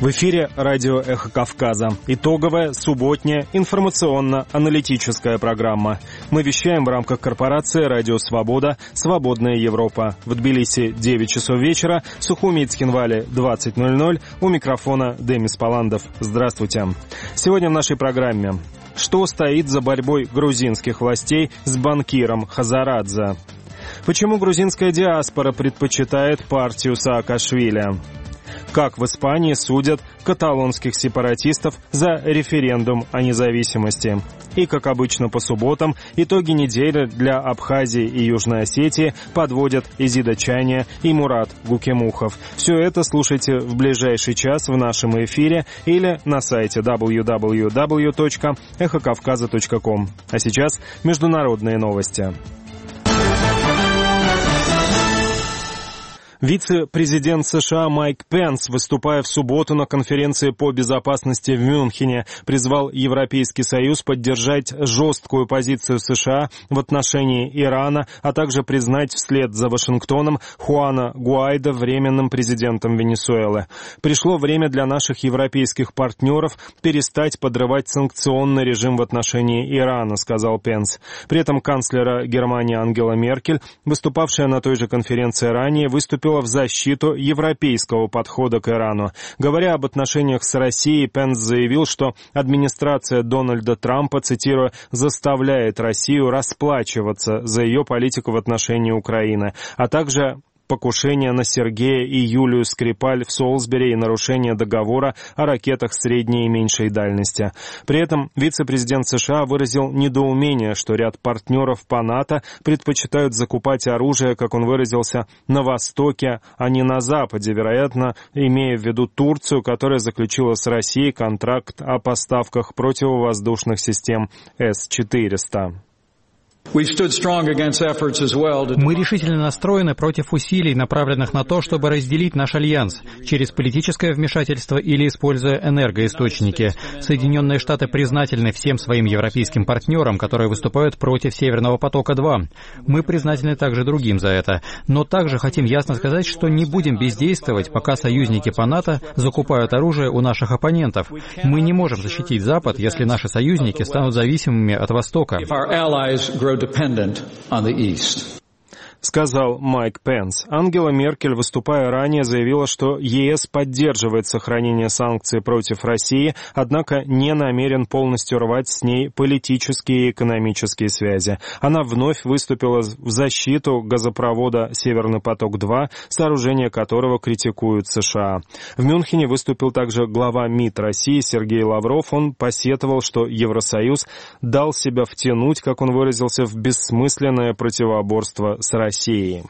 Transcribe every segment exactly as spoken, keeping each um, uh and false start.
В эфире радио «Эхо Кавказа». Итоговая субботняя информационно-аналитическая программа. Мы вещаем в рамках корпорации «Радио Свобода. Свободная Европа». В Тбилиси девять часов вечера, в Сухуми и Цхинвале двадцать ноль ноль. У микрофона Демис Паландов. Здравствуйте. Сегодня в нашей программе. Что стоит за борьбой грузинских властей с банкиром Хазарадзе? Почему грузинская диаспора предпочитает партию Саакашвили? Как в Испании судят каталонских сепаратистов за референдум о независимости? И, как обычно по субботам, итоги недели для Абхазии и Южной Осетии подводят Изида Чайния и Мурат Гукемухов. Все это слушайте в ближайший час в нашем эфире или на сайте дабл ю дабл ю дабл ю точка эхо кавказа точка ком. А сейчас международные новости. Вице-президент США Майк Пенс, выступая в субботу на конференции по безопасности в Мюнхене, призвал Европейский Союз поддержать жесткую позицию США в отношении Ирана, а также признать вслед за Вашингтоном Хуана Гуайдо временным президентом Венесуэлы. Пришло время для наших европейских партнеров перестать подрывать санкционный режим в отношении Ирана, сказал Пенс. При этом канцлера Германии Ангела Меркель, выступавшая на той же конференции ранее, выступила в защиту европейского подхода к Ирану. Говоря об отношениях с Россией, Пенс заявил, что администрация Дональда Трампа, цитирую, «заставляет Россию расплачиваться за ее политику в отношении Украины», а также покушение на Сергея и Юлию Скрипаль в Солсбери и нарушение договора о ракетах средней и меньшей дальности. При этом вице-президент США выразил недоумение, что ряд партнеров по НАТО предпочитают закупать оружие, как он выразился, на Востоке, а не на Западе, вероятно, имея в виду Турцию, которая заключила с Россией контракт о поставках противовоздушных систем эс четыреста. Мы решительно настроены против усилий, направленных на то, чтобы разделить наш альянс через политическое вмешательство или используя энергоисточники. Соединенные Штаты признательны всем своим европейским партнерам, которые выступают против Северного потока-два. Мы признательны также другим за это. Но также хотим ясно сказать, что не будем бездействовать, пока союзники по НАТО закупают оружие у наших оппонентов. Мы не можем защитить Запад, если наши союзники станут зависимыми от Востока. Dependent on the East. Сказал Майк Пенс. Ангела Меркель, выступая ранее, заявила, что ЕС поддерживает сохранение санкций против России, однако не намерен полностью рвать с ней политические и экономические связи. Она вновь выступила в защиту газопровода «Северный поток-два», сооружение которого критикуют США. В Мюнхене выступил также глава МИД России Сергей Лавров. Он посетовал, что Евросоюз дал себя втянуть, как он выразился, в бессмысленное противоборство с Россией. России.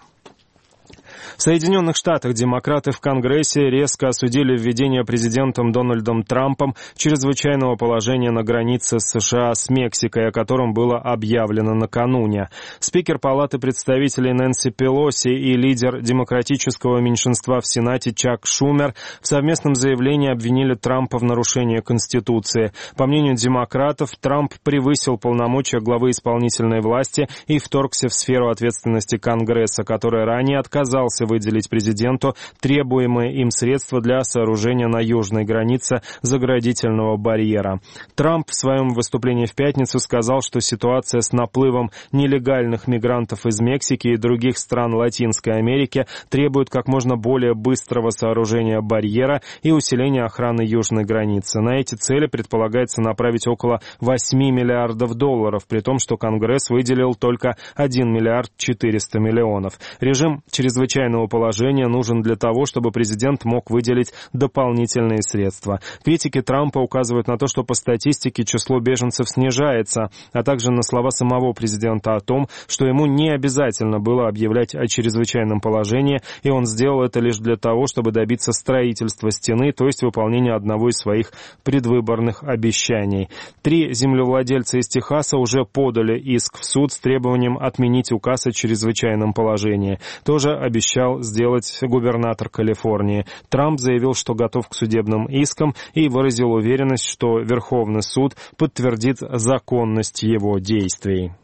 В Соединенных Штатах демократы в Конгрессе резко осудили введение президентом Дональдом Трампом чрезвычайного положения на границе США с Мексикой, о котором было объявлено накануне. Спикер Палаты представителей Нэнси Пелоси и лидер демократического меньшинства в Сенате Чак Шумер в совместном заявлении обвинили Трампа в нарушении Конституции. По мнению демократов, Трамп превысил полномочия главы исполнительной власти и вторгся в сферу ответственности Конгресса, который ранее отказался выделить президенту требуемые им средства для сооружения на южной границе заградительного барьера. Трамп в своем выступлении в пятницу сказал, что ситуация с наплывом нелегальных мигрантов из Мексики и других стран Латинской Америки требует как можно более быстрого сооружения барьера и усиления охраны южной границы. На эти цели предполагается направить около восемь миллиардов долларов, при том, что Конгресс выделил только один миллиард четыреста миллионов. Режим чрезвычайного положения нужен для того, чтобы президент мог выделить дополнительные средства. Критики Трампа указывают на то, что по статистике число беженцев снижается, а также на слова самого президента о том, что ему не обязательно было объявлять о чрезвычайном положении, и он сделал это лишь для того, чтобы добиться строительства стены, то есть выполнения одного из своих предвыборных обещаний. Три землевладельца из Техаса уже подали иск в суд с требованием отменить указ о чрезвычайном положении. Тоже обещал сделать губернатор Калифорнии. Трамп заявил, что готов к судебным искам и выразил уверенность, что Верховный суд подтвердит законность его действий.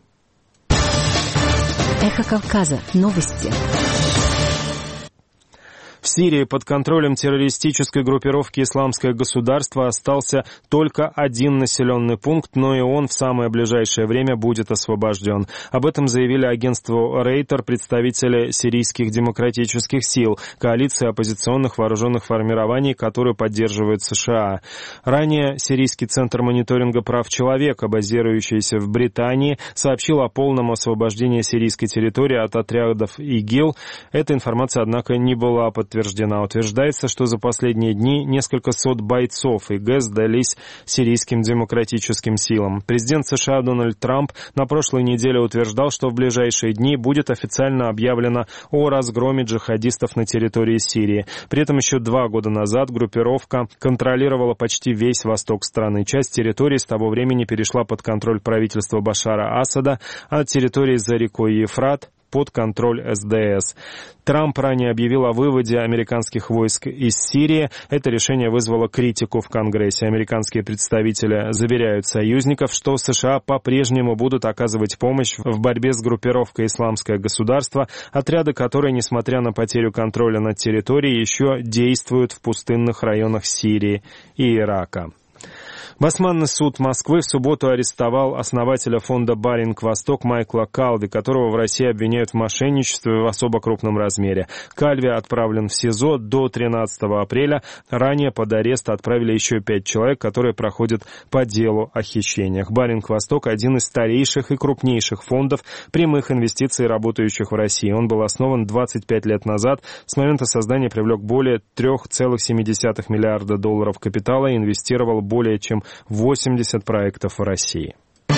Эхо Кавказа. Новости. В Сирии под контролем террористической группировки «Исламское государство» остался только один населенный пункт, но и он в самое ближайшее время будет освобожден. Об этом заявили агентству Рейтер представители сирийских демократических сил, коалиции оппозиционных вооруженных формирований, которую поддерживают США. Ранее Сирийский центр мониторинга прав человека, базирующийся в Британии, сообщил о полном освобождении сирийской территории от отрядов ИГИЛ. Эта информация, однако, не была подтверждена. Подтверждена. Утверждается, что за последние дни несколько сот бойцов ИГ сдались сирийским демократическим силам. Президент США Дональд Трамп на прошлой неделе утверждал, что в ближайшие дни будет официально объявлено о разгроме джихадистов на территории Сирии. При этом еще два года назад группировка контролировала почти весь восток страны. Часть территории с того времени перешла под контроль правительства Башара Асада, а территории за рекой Ефрат под контроль эс дэ эс. Трамп ранее объявил о выводе американских войск из Сирии. Это решение вызвало критику в Конгрессе. Американские представители заверяют союзников, что США по-прежнему будут оказывать помощь в борьбе с группировкой «Исламское государство», отряды которой, несмотря на потерю контроля над территорией, еще действуют в пустынных районах Сирии и Ирака. Басманный суд Москвы в субботу арестовал основателя фонда «Баринг-Восток» Майкла Калви, которого в России обвиняют в мошенничестве в особо крупном размере. Кальви отправлен в СИЗО до тринадцатого апреля. Ранее под арест отправили еще пять человек, которые проходят по делу о хищениях. «Баринг-Восток» — один из старейших и крупнейших фондов прямых инвестиций, работающих в России. Он был основан двадцать пять лет назад. С момента создания привлек более три целых семь десятых миллиарда долларов капитала и инвестировал более чем восемьдесят проектов в России.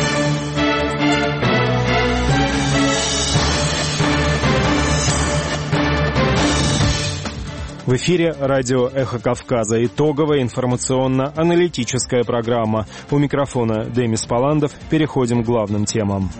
В эфире радио «Эхо Кавказа». Итоговая информационно-аналитическая программа. У микрофона Демис Паландов. Переходим к главным темам.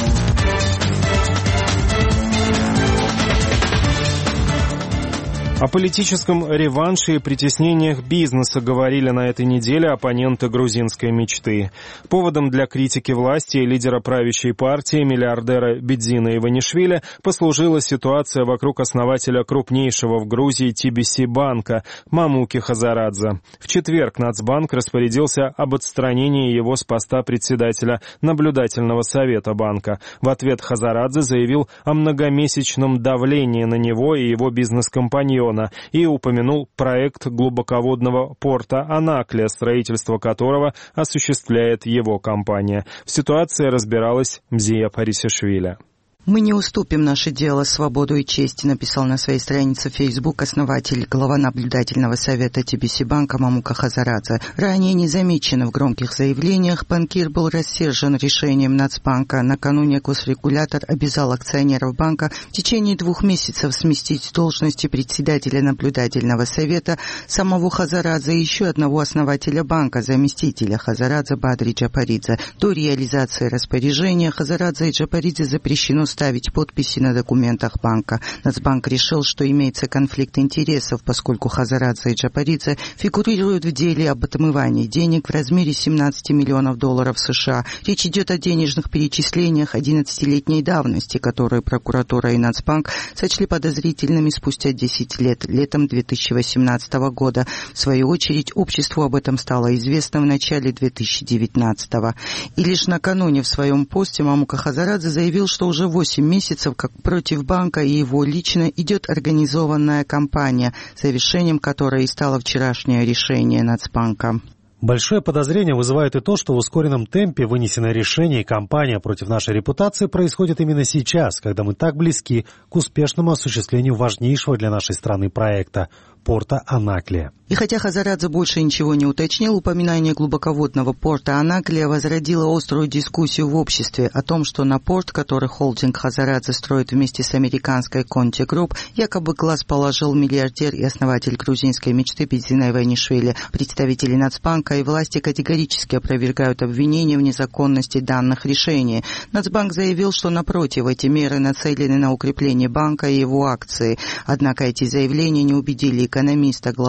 О политическом реванше и притеснениях бизнеса говорили на этой неделе оппоненты грузинской мечты. Поводом для критики власти и лидера правящей партии, миллиардера Бедзина Иванишвили, послужила ситуация вокруг основателя крупнейшего в Грузии ти би си-банка Мамуки Хазарадзе. В четверг Нацбанк распорядился об отстранении его с поста председателя наблюдательного совета банка. В ответ Хазарадзе заявил о многомесячном давлении на него и его бизнес-компаньона и упомянул проект глубоководного порта Анаклия, строительство которого осуществляет его компания. В ситуации разбиралась Мзия Парисишвили. «Мы не уступим наше дело, свободу и честь», написал на своей странице в Facebook основатель, глава наблюдательного совета ти би си-банка Мамука Хазарадзе. Ранее незамеченно в громких заявлениях банкир был рассержен решением Нацбанка. Накануне госрегулятор обязал акционеров банка в течение двух месяцев сместить с должности председателя наблюдательного совета самого Хазарадзе и еще одного основателя банка, заместителя Хазарадзе Бадри Джапаридзе. До реализации распоряжения Хазарадзе и Джапаридзе запрещено ставить подписи на документах банка. Нацбанк решил, что имеется конфликт интересов, поскольку Хазарадзе и Джапаридзе фигурируют в деле об отмывании денег в размере семнадцати миллионов долларов США. Речь идет о денежных перечислениях одиннадцатилетней давности, которые прокуратура и Нацбанк сочли подозрительными спустя десять лет, летом две тысячи восемнадцатого года. В свою очередь, обществу об этом стало известно в начале две тысячи девятнадцатого. И лишь накануне в своем посте Мамука Хазарадзе заявил, что уже восемь месяцев, как против банка и его лично идет организованная кампания, завершением которой и стало вчерашнее решение Нацбанка. Большое подозрение вызывает и то, что в ускоренном темпе вынесенное решение и кампания против нашей репутации происходит именно сейчас, когда мы так близки к успешному осуществлению важнейшего для нашей страны проекта – порта Анаклия. И хотя Хазарадзе больше ничего не уточнил, упоминание глубоководного порта Анаклия возродило острую дискуссию в обществе о том, что на порт, который холдинг Хазарадзе строит вместе с американской Conti Group, якобы глаз положил миллиардер и основатель грузинской мечты Бедзин Иванишвили. Представители Нацбанка и власти категорически опровергают обвинения в незаконности данных решений. Нацбанк заявил, что, напротив, эти меры нацелены на укрепление банка и его акции. Однако эти заявления не убедили экономиста, главу эн пэ о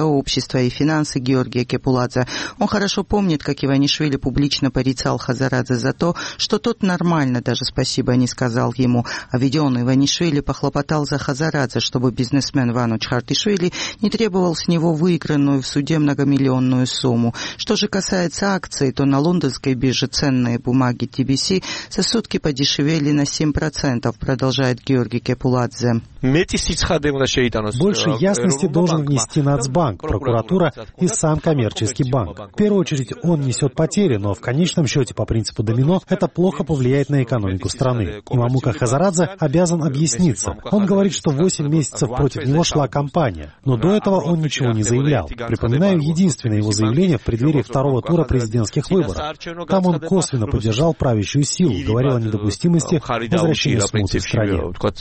сообщества и финансы Георгия Кепуладзе. Он хорошо помнит, как Иванишвили публично порицал Хазарадзе за то, что тот нормально даже спасибо не сказал ему. А ведь он, Иванишвили, похлопотал за Хазарадзе, чтобы бизнесмен Вану Чхартишвили не требовал с него выигранную в суде многомиллионную сумму. Что же касается акций, то на лондонской бирже ценные бумаги ти би си за сутки подешевели на семь процентов, продолжает Георгий Кепуладзе. Больше ясности должен внести Нацбанк, прокуратура и сам коммерческий банк. В первую очередь он несет потери, но в конечном счете по принципу домино это плохо повлияет на экономику страны. И Мамука Хазарадзе обязан объясниться. Он говорит, что восемь месяцев против него шла кампания, но до этого он ничего не заявлял. Припоминаю единственное его заявление в преддверии второго тура президентских выборов. Там он косвенно поддержал правящую силу, говорил о недопустимости возвращения смуты в стране.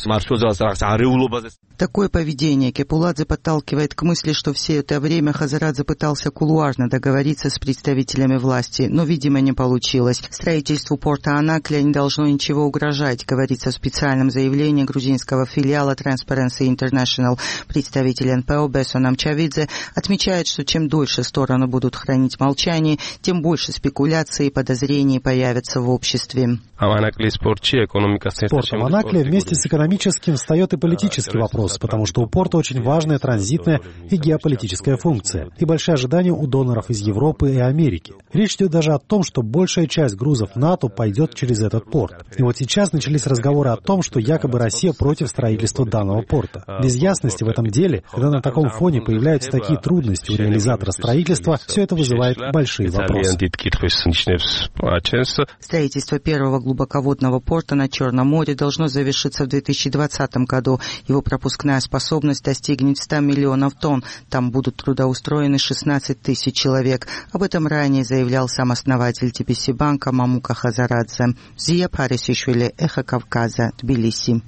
Такое поведение Кепуладзе подталкивает к мысли, что все это время Хазарадзе пытался кулуарно договориться с представителями власти, но, видимо, не получилось. Строительству порта Анакля не должно ничего угрожать, говорится в специальном заявлении грузинского филиала Transparency International. Представитель эн пэ о Бесон Амчавидзе отмечает, что чем дольше стороны будут хранить молчание, тем больше спекуляций и подозрений появятся в обществе. Портом Анакля вместе с экономическим встает и политический вопрос, потому что у порта очень важная транзитная и геополитическая функция, и большие ожидания у доноров из Европы и Америки. Речь идет даже о том, что большая часть грузов НАТО пойдет через этот порт. И вот сейчас начались разговоры о том, что якобы Россия против строительства данного порта. Без ясности в этом деле, когда на таком фоне появляются такие трудности у реализатора строительства, все это вызывает большие вопросы. Строительство первого глубоководного порта на Черном море должно завершиться в две тысячи двадцатом году. Его пропускная способность достигнет ста миллионов тонн. Там будут трудоустроены шестнадцать тысяч человек. Об этом ранее заявлял сам основатель ти би си банка Мамука Хазарадзе. Зия Парисишвили, Эхо Кавказа, Тбилиси.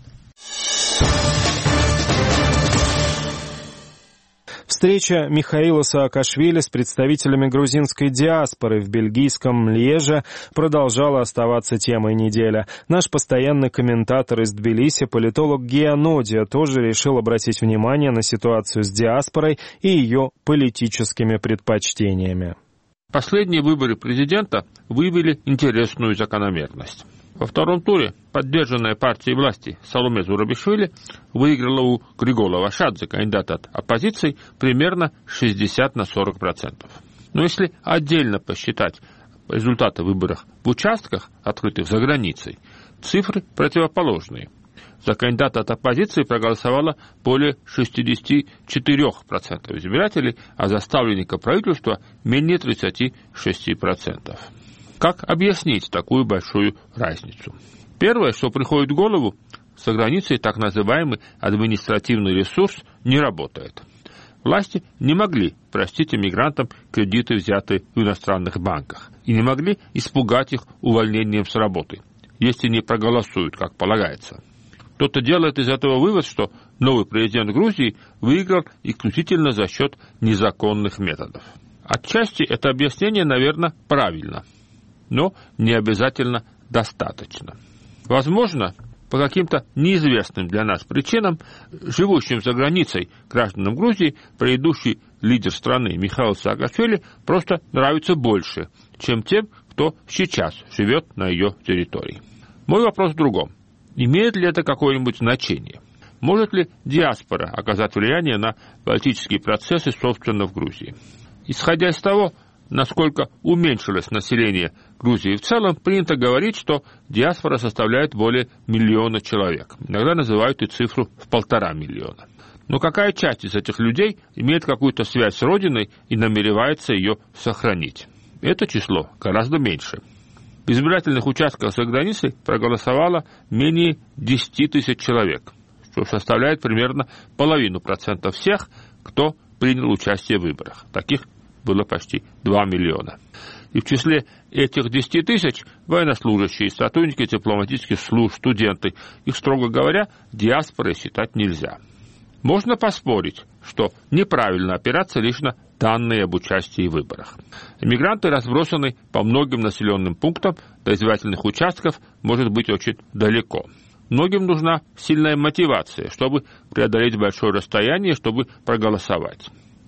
Встреча Михаила Саакашвили с представителями грузинской диаспоры в бельгийском Льеже продолжала оставаться темой недели. Наш постоянный комментатор из Тбилиси, политолог Гия Нодия, тоже решил обратить внимание на ситуацию с диаспорой и ее политическими предпочтениями. Последние выборы президента выявили интересную закономерность. Во втором туре поддержанная партией власти Саломе Зурабишвили выиграла у Григола Вашадзе, кандидата от оппозиции, примерно шестьдесят на сорок процентов. Но если отдельно посчитать результаты выборов в участках, открытых за границей, цифры противоположные. За кандидата от оппозиции проголосовало более шестьдесят четыре процента избирателей, а за ставленника правительства менее тридцать шесть процентов. Как объяснить такую большую разницу? Первое, что приходит в голову, за границей так называемый административный ресурс не работает. Власти не могли простить иммигрантам кредиты, взятые в иностранных банках, и не могли испугать их увольнением с работы, если не проголосуют, как полагается. Кто-то делает из этого вывод, что новый президент Грузии выиграл исключительно за счет незаконных методов. Отчасти это объяснение, наверное, правильно, но не обязательно достаточно. Возможно, по каким-то неизвестным для нас причинам, живущим за границей гражданам Грузии, предыдущий лидер страны Михаил Саакашвили просто нравится больше, чем тем, кто сейчас живет на ее территории. Мой вопрос в другом. Имеет ли это какое-нибудь значение? Может ли диаспора оказать влияние на политические процессы, собственно, в Грузии? Исходя из того, насколько уменьшилось население Грузии в целом, принято говорить, что диаспора составляет более миллиона человек. Иногда называют и цифру в полтора миллиона. Но какая часть из этих людей имеет какую-то связь с родиной и намеревается ее сохранить? Это число гораздо меньше. В избирательных участках за границей проголосовало менее десять тысяч человек, что составляет примерно половину процента всех, кто принял участие в выборах. Таких было почти два миллиона. И в числе этих десяти тысяч военнослужащие, сотрудники дипломатических служб, студенты. Их, строго говоря, диаспорой считать нельзя. Можно поспорить, что неправильно опираться лишь на данные об участии в выборах. Иммигранты разбросаны по многим населенным пунктам, до избирательных участков может быть очень далеко. Многим нужна сильная мотивация, чтобы преодолеть большое расстояние, чтобы проголосовать.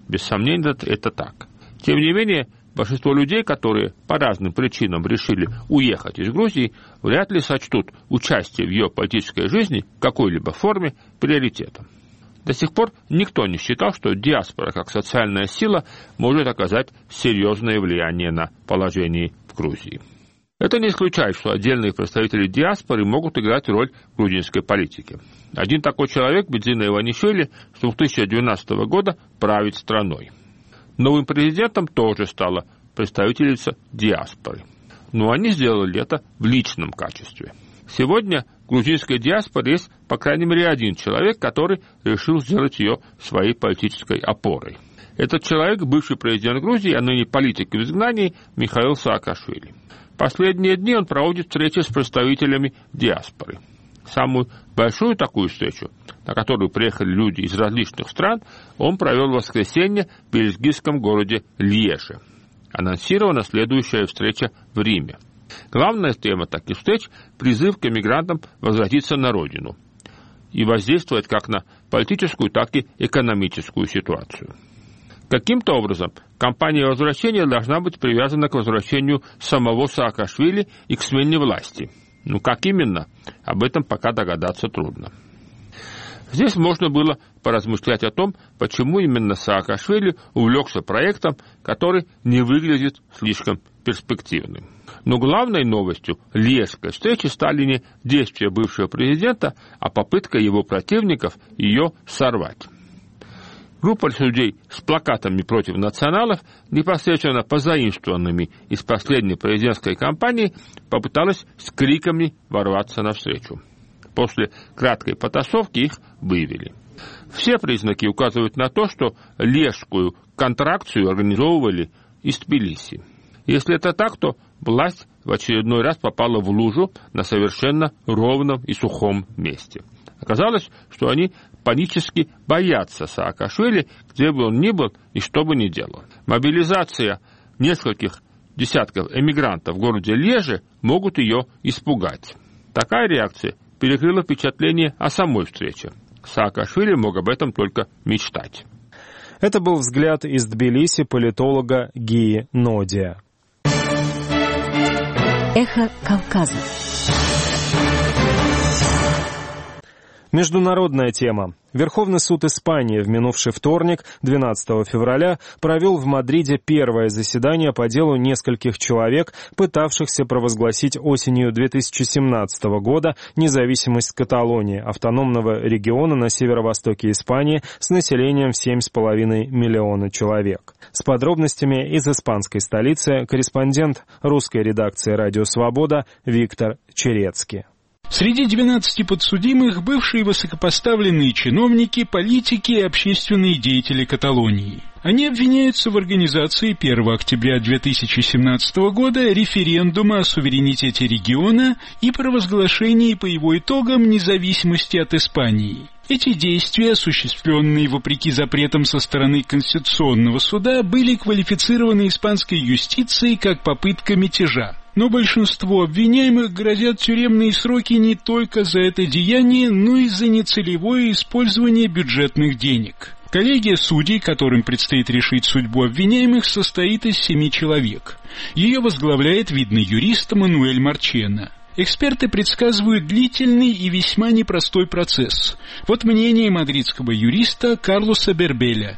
Без сомнения, это так. Тем не менее, большинство людей, которые по разным причинам решили уехать из Грузии, вряд ли сочтут участие в ее политической жизни в какой-либо форме приоритетом. До сих пор никто не считал, что диаспора как социальная сила может оказать серьезное влияние на положение в Грузии. Это не исключает, что отдельные представители диаспоры могут играть роль в грузинской политике. Один такой человек, Бедзина Иванишвили, с две тысячи двенадцатого года правит страной. Новым президентом тоже стала представительница диаспоры. Но они сделали это в личном качестве. Сегодня в грузинской диаспоре есть, по крайней мере, один человек, который решил сделать ее своей политической опорой. Этот человек – бывший президент Грузии, а ныне политик в изгнании Михаил Саакашвили. Последние дни он проводит встречи с представителями диаспоры. Самую большую такую встречу, на которую приехали люди из различных стран, он провел в воскресенье в бельгийском городе Льеже. Анонсирована следующая встреча в Риме. Главная тема таких встреч – призыв к эмигрантам возвратиться на родину и воздействовать как на политическую, так и экономическую ситуацию. Каким-то образом кампания возвращения должна быть привязана к возвращению самого Саакашвили и к смене власти. Ну, как именно, об этом пока догадаться трудно. Здесь можно было поразмышлять о том, почему именно Саакашвили увлекся проектом, который не выглядит слишком перспективным. Но главной новостью Льежской встречи стали не действия бывшего президента, а попытка его противников ее сорвать. Группа людей с плакатами против националов, непосредственно позаимствованными из последней президентской кампании, попыталась с криками ворваться навстречу. После краткой потасовки их вывели. Все признаки указывают на то, что Льежскую контракцию организовывали из Тбилиси. Если это так, то власть в очередной раз попала в лужу на совершенно ровном и сухом месте. Оказалось, что они панически боятся Саакашвили, где бы он ни был и что бы ни делал. Мобилизация нескольких десятков эмигрантов в городе Льеже могут ее испугать. Такая реакция перекрыла впечатление о самой встрече. Саакашвили мог об этом только мечтать. Это был взгляд из Тбилиси политолога Гии Нодия. Эхо Кавказа. Международная тема. Верховный суд Испании в минувший вторник, двенадцатого февраля, провел в Мадриде первое заседание по делу нескольких человек, пытавшихся провозгласить осенью две тысячи семнадцатого года независимость Каталонии, автономного региона на северо-востоке Испании с населением в семь с половиной миллиона человек. С подробностями из испанской столицы корреспондент русской редакции «Радио Свобода» Виктор Черецкий. Среди двенадцати подсудимых бывшие высокопоставленные чиновники, политики и общественные деятели Каталонии. Они обвиняются в организации первого октября две тысячи семнадцатого года референдума о суверенитете региона и провозглашении по его итогам независимости от Испании. Эти действия, осуществленные вопреки запретам со стороны Конституционного суда, были квалифицированы испанской юстицией как попытка мятежа. Но большинству обвиняемых грозят тюремные сроки не только за это деяние, но и за нецелевое использование бюджетных денег. Коллегия судей, которым предстоит решить судьбу обвиняемых, состоит из семи человек. Ее возглавляет видный юрист Мануэль Марчена. Эксперты предсказывают длительный и весьма непростой процесс. Вот мнение мадридского юриста Карлоса Бербеля.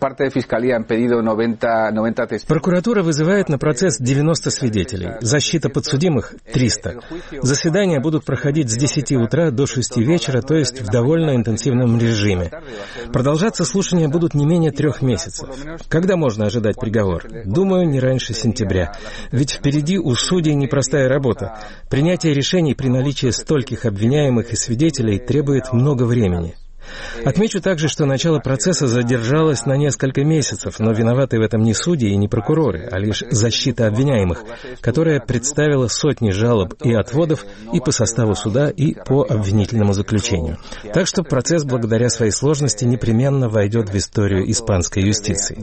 Прокуратура вызывает на процесс девяносто свидетелей, защита подсудимых – триста. Заседания будут проходить с десяти утра до шести вечера, то есть в довольно интенсивном режиме. Продолжаться слушания будут не менее трех месяцев. Когда можно ожидать приговор? Думаю, не раньше сентября. Ведь впереди у судей непростая работа. Принятие решений при наличии стольких обвиняемых и свидетелей требует много времени. Отмечу также, что начало процесса задержалось на несколько месяцев, но виноваты в этом не судьи и не прокуроры, а лишь защита обвиняемых, которая представила сотни жалоб и отводов и по составу суда, и по обвинительному заключению. Так что процесс, благодаря своей сложности, непременно войдет в историю испанской юстиции.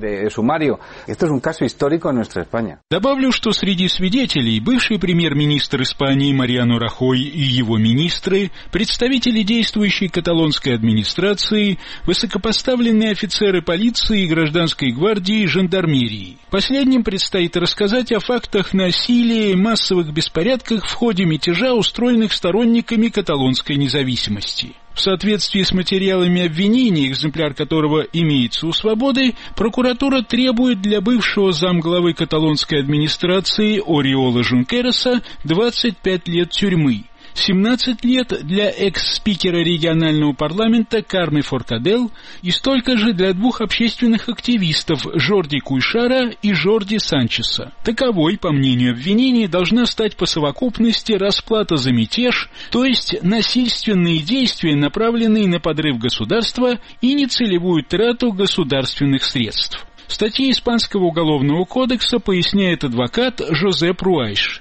Добавлю, что среди свидетелей бывший премьер-министр Испании Мариано Рахой и его министры, представители действующей каталонской администрации, администрации, высокопоставленные офицеры полиции, гражданской гвардии и жандармерии. Последним предстоит рассказать о фактах насилия и массовых беспорядках в ходе мятежа, устроенных сторонниками каталонской независимости. В соответствии с материалами обвинения, экземпляр которого имеется у «Свободы», прокуратура требует для бывшего замглавы каталонской администрации Ориола Жункереса двадцать пять лет тюрьмы, семнадцать лет для экс-спикера регионального парламента Карме Форкадел и столько же для двух общественных активистов Жорди Куйшара и Жорди Санчеса. Таковой, по мнению обвинений, должна стать по совокупности расплата за мятеж, то есть насильственные действия, направленные на подрыв государства и нецелевую трату государственных средств. Статьи Испанского уголовного кодекса поясняет адвокат Жозеп Руайш.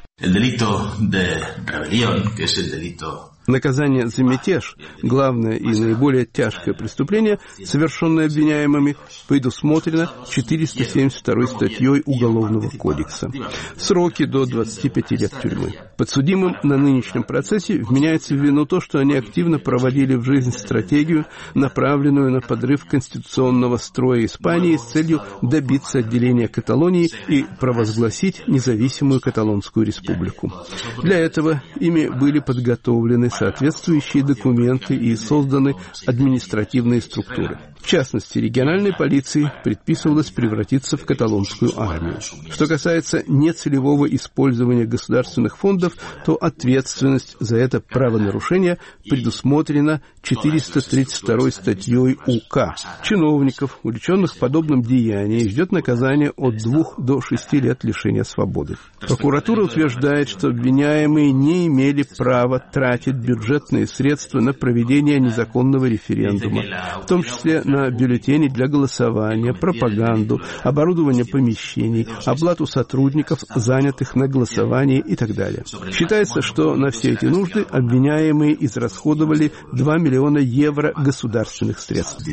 Наказание за мятеж, главное и наиболее тяжкое преступление, совершенное обвиняемыми, предусмотрено четыреста семьдесят второй статьей Уголовного кодекса. Сроки до двадцати пяти лет тюрьмы. Подсудимым на нынешнем процессе вменяется в вину то, что они активно проводили в жизнь стратегию, направленную на подрыв конституционного строя Испании с целью добиться отделения Каталонии и провозгласить независимую Каталонскую республику. Для этого ими были подготовлены соответствующие документы и созданы административные структуры. В частности, региональной полиции предписывалось превратиться в каталонскую армию. Что касается нецелевого использования государственных фондов, то ответственность за это правонарушение предусмотрена четыреста тридцать второй статьей УК. Чиновников, увлеченных подобным деянием, ждет наказание от двух до шести лет лишения свободы. Прокуратура утверждает, что обвиняемые не имели права тратить бюджетные средства на проведение незаконного референдума, в том числе на бюллетени для голосования, пропаганду, оборудование помещений, оплату сотрудников, занятых на голосовании и так далее. Считается, что на все эти нужды обвиняемые израсходовали два миллиона евро государственных средств.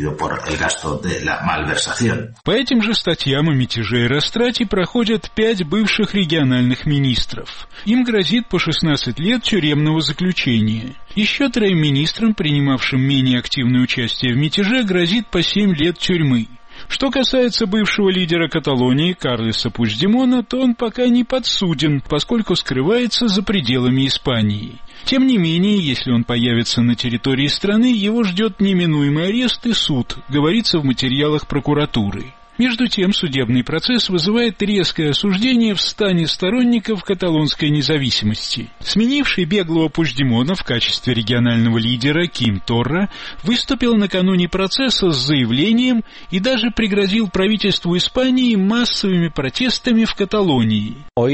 По этим же статьям о мятеже и растрате проходят пять бывших региональных министров. Им грозит по шестнадцать лет тюремного заключения. Еще троим министрам, принимавшим менее активное участие в мятеже, грозит по семь лет тюрьмы. Что касается бывшего лидера Каталонии Карлеса Пучдемона, то он пока не подсуден, поскольку скрывается за пределами Испании. Тем не менее, если он появится на территории страны, его ждет неминуемый арест и суд, говорится в материалах прокуратуры. Между тем, судебный процесс вызывает резкое осуждение в стане сторонников каталонской независимости. Сменивший беглого Пучдемона в качестве регионального лидера Ким Торра выступил накануне процесса с заявлением и даже пригрозил правительству Испании массовыми протестами в Каталонии.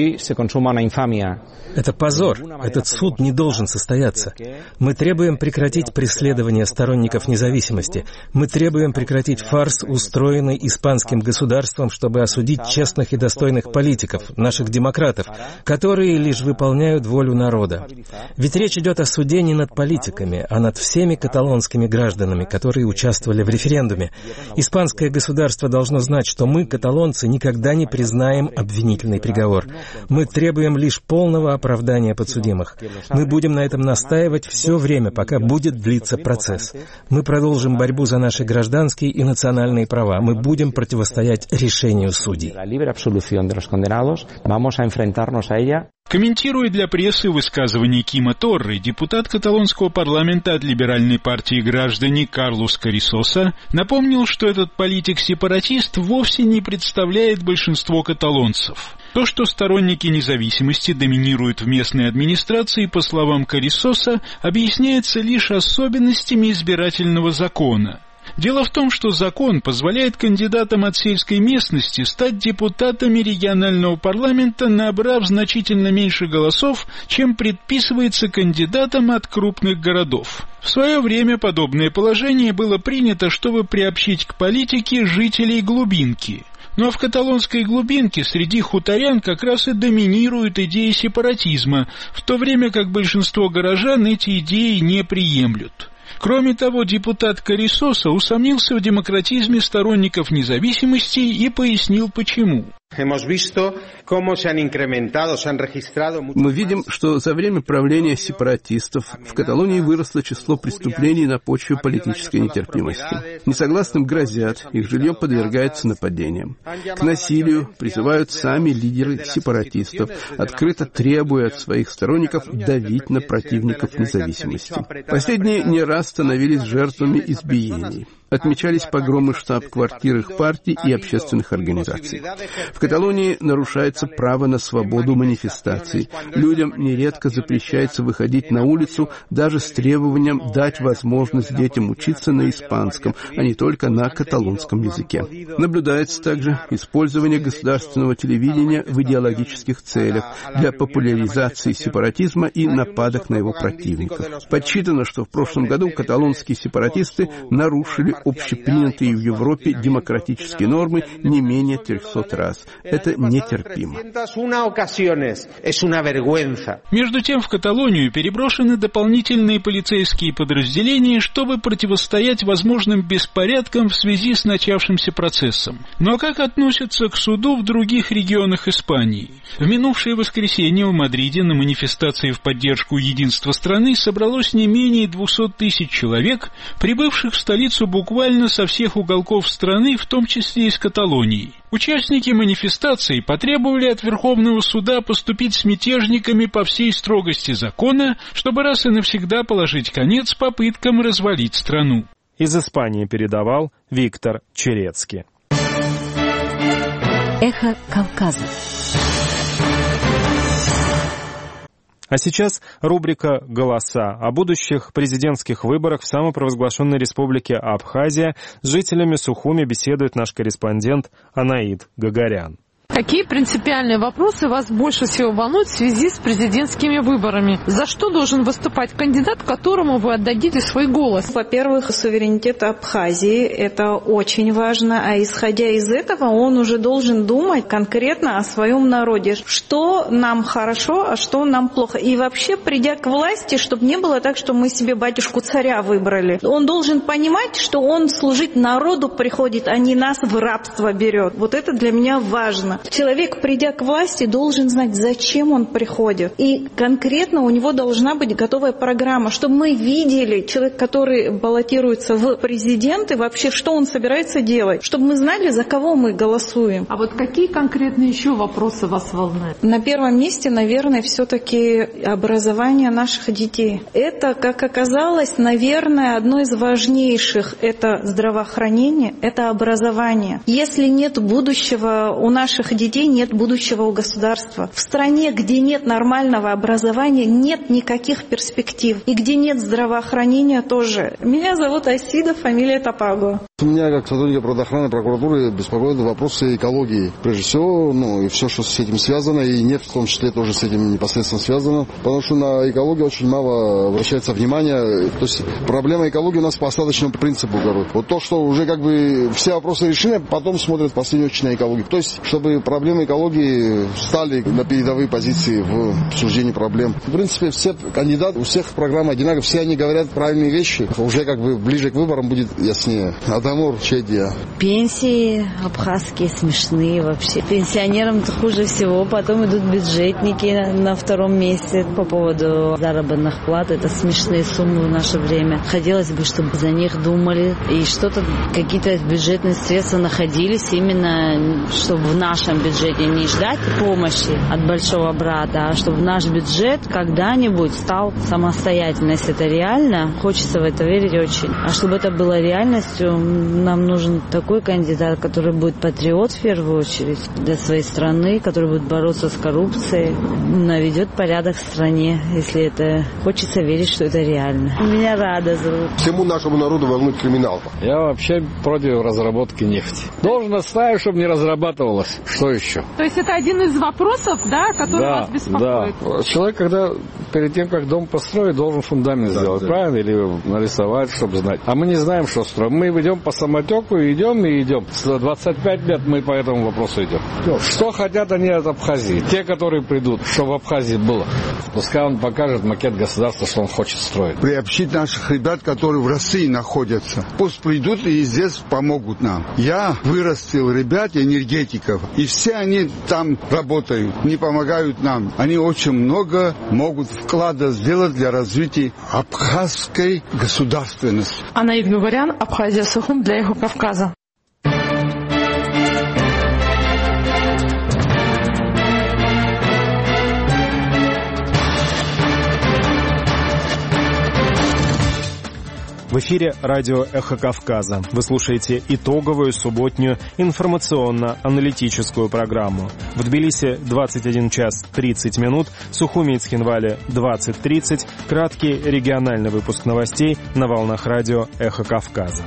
Это позор. Этот суд не должен состояться. Мы требуем прекратить преследование сторонников независимости. Мы требуем прекратить фарс, устроенный испанским государством, чтобы осудить честных и достойных политиков, наших демократов, которые лишь выполняют волю народа. Ведь речь идет о суде не над политиками, а над всеми каталонскими гражданами, которые участвовали в референдуме. Испанское государство должно знать, что мы, каталонцы, никогда не признаем обвинительный приговор. Мы требуем лишь полного оправдания подсудимых. Мы будем на этом настаивать все время, пока будет длиться процесс. Мы продолжим борьбу за наши гражданские и национальные права. Мы будем противостоять решению судей. Комментируя для прессы высказывание Кима Торры, депутат каталонского парламента от либеральной партии «Граждане» Карлос Карисоса напомнил, что этот политик-сепаратист вовсе не представляет большинство каталонцев. То, что сторонники независимости доминируют в местной администрации, по словам Карисоса, объясняется лишь особенностями избирательного закона. Дело в том, что закон позволяет кандидатам от сельской местности стать депутатами регионального парламента, набрав значительно меньше голосов, чем предписывается кандидатам от крупных городов. В свое время подобное положение было принято, чтобы приобщить к политике жителей глубинки. Но в каталонской глубинке среди хуторян как раз и доминирует идея сепаратизма, в то время как большинство горожан эти идеи не приемлют. Кроме того, депутат Карисоса усомнился в демократизме сторонников независимости и пояснил почему. Мы видим, что за время правления сепаратистов в Каталонии выросло число преступлений на почве политической нетерпимости. Несогласным грозят, их жилье подвергается нападениям. К насилию призывают сами лидеры сепаратистов, открыто требуя от своих сторонников давить на противников независимости. Последние не раз становились жертвами избиений. Отмечались погромы штаб-квартир их партий и общественных организаций. В Каталонии нарушается право на свободу манифестаций. Людям нередко запрещается выходить на улицу даже с требованием дать возможность детям учиться на испанском, а не только на каталонском языке. Наблюдается также использование государственного телевидения в идеологических целях для популяризации сепаратизма и нападок на его противников. Подсчитано, что в прошлом году каталонские сепаратисты нарушили общепринятые в Европе демократические нормы не менее трехсот раз. Это нетерпимо. Между тем, в Каталонию переброшены дополнительные полицейские подразделения, чтобы противостоять возможным беспорядкам в связи с начавшимся процессом. Но как относятся к суду в других регионах Испании? В минувшее воскресенье в Мадриде на манифестации в поддержку единства страны собралось не менее двухсот тысяч человек, прибывших в столицу буквально со всех уголков страны, в том числе из Каталонии. Участники манифестации потребовали от Верховного суда поступить с мятежниками по всей строгости закона, чтобы раз и навсегда положить конец попыткам развалить страну. Из Испании передавал Виктор Черецкий. Эхо Кавказа. А сейчас рубрика «Голоса» о будущих президентских выборах в самопровозглашенной республике Абхазия с жителями Сухуми беседует наш корреспондент Анаид Гагарян. Какие принципиальные вопросы вас больше всего волнуют в связи с президентскими выборами? За что должен выступать кандидат, которому вы отдадите свой голос? Во-первых, суверенитет Абхазии – это очень важно, а исходя из этого он уже должен думать конкретно о своем народе. Что нам хорошо, а что нам плохо. И вообще, придя к власти, чтобы не было так, что мы себе батюшку-царя выбрали. Он должен понимать, что он служить народу приходит, а не нас в рабство берет. Вот это для меня важно. Человек, придя к власти, должен знать, зачем он приходит. И конкретно у него должна быть готовая программа, чтобы мы видели человека, который баллотируется в президенты, вообще, что он собирается делать, чтобы мы знали, за кого мы голосуем. А вот какие конкретные еще вопросы вас волнуют? На первом месте, наверное, все-таки образование наших детей. Это, как оказалось, наверное, одно из важнейших. Это здравоохранение, это образование. Если нет будущего у наших детей, нет будущего у государства. В стране, где нет нормального образования, нет никаких перспектив. И где нет здравоохранения тоже. Меня зовут Асида, фамилия Топаго. Меня, как сотрудника природоохранной прокуратуры, беспокоят вопросы экологии. Прежде всего, ну, и все, что с этим связано, и нефть в том числе тоже с этим непосредственно связано. Потому что на экологию очень мало обращается внимания. То есть проблема экологии у нас по остаточному принципу город. Вот то, что уже как бы все вопросы решены, потом смотрят в последнюю очередь на экологию. То есть, чтобы проблемы экологии стали на передовые позиции в обсуждении проблем. В принципе, все кандидаты, у всех программы одинаковые, все они говорят правильные вещи. Уже как бы ближе к выборам будет яснее. Адамур, Чедия. Пенсии абхазские смешные вообще. Пенсионерам-то хуже всего. Потом идут бюджетники на втором месте по поводу заработных плат. Это смешные суммы в наше время. Хотелось бы, чтобы за них думали. И что-то, какие-то бюджетные средства находились именно, чтобы в нашем бюджете не ждать помощи от большого брата, а чтобы наш бюджет когда-нибудь стал самостоятельным. Если это реально, хочется в это верить очень. А чтобы это было реальностью, нам нужен такой кандидат, который будет патриот в первую очередь для своей страны, который будет бороться с коррупцией, наведет порядок в стране, если это хочется верить, что это реально. Меня Рада зовут. Всему нашему народу волнует криминал. Я вообще против разработки нефти. Должен оставить, чтобы не разрабатывалось. Что еще? То есть это один из вопросов, да, который да, вас беспокоит? Да. Человек, когда перед тем, как дом построить, должен фундамент да, сделать, да. Правильно? Или нарисовать, чтобы знать. А мы не знаем, что строим. Мы идем по самотеку, идем и идем. С двадцать пять лет мы по этому вопросу идем. Что хотят они от Абхазии? Те, которые придут, что в Абхазии было. Пускай он покажет макет государства, что он хочет строить. Приобщить наших ребят, которые в России находятся. Пусть придут и здесь помогут нам. Я вырастил ребят, энергетиков, и И все они там работают, не помогают нам. Они очень много могут вклада сделать для развития абхазской государственности. Анаид Гугарян, Абхазия, Сухум для Эхо Кавказа. В эфире радио «Эхо Кавказа». Вы слушаете итоговую субботнюю информационно-аналитическую программу. В Тбилиси двадцать один час тридцать минут, Сухуми и Цхинвале двадцать тридцать. Краткий региональный выпуск новостей на волнах радио «Эхо Кавказа».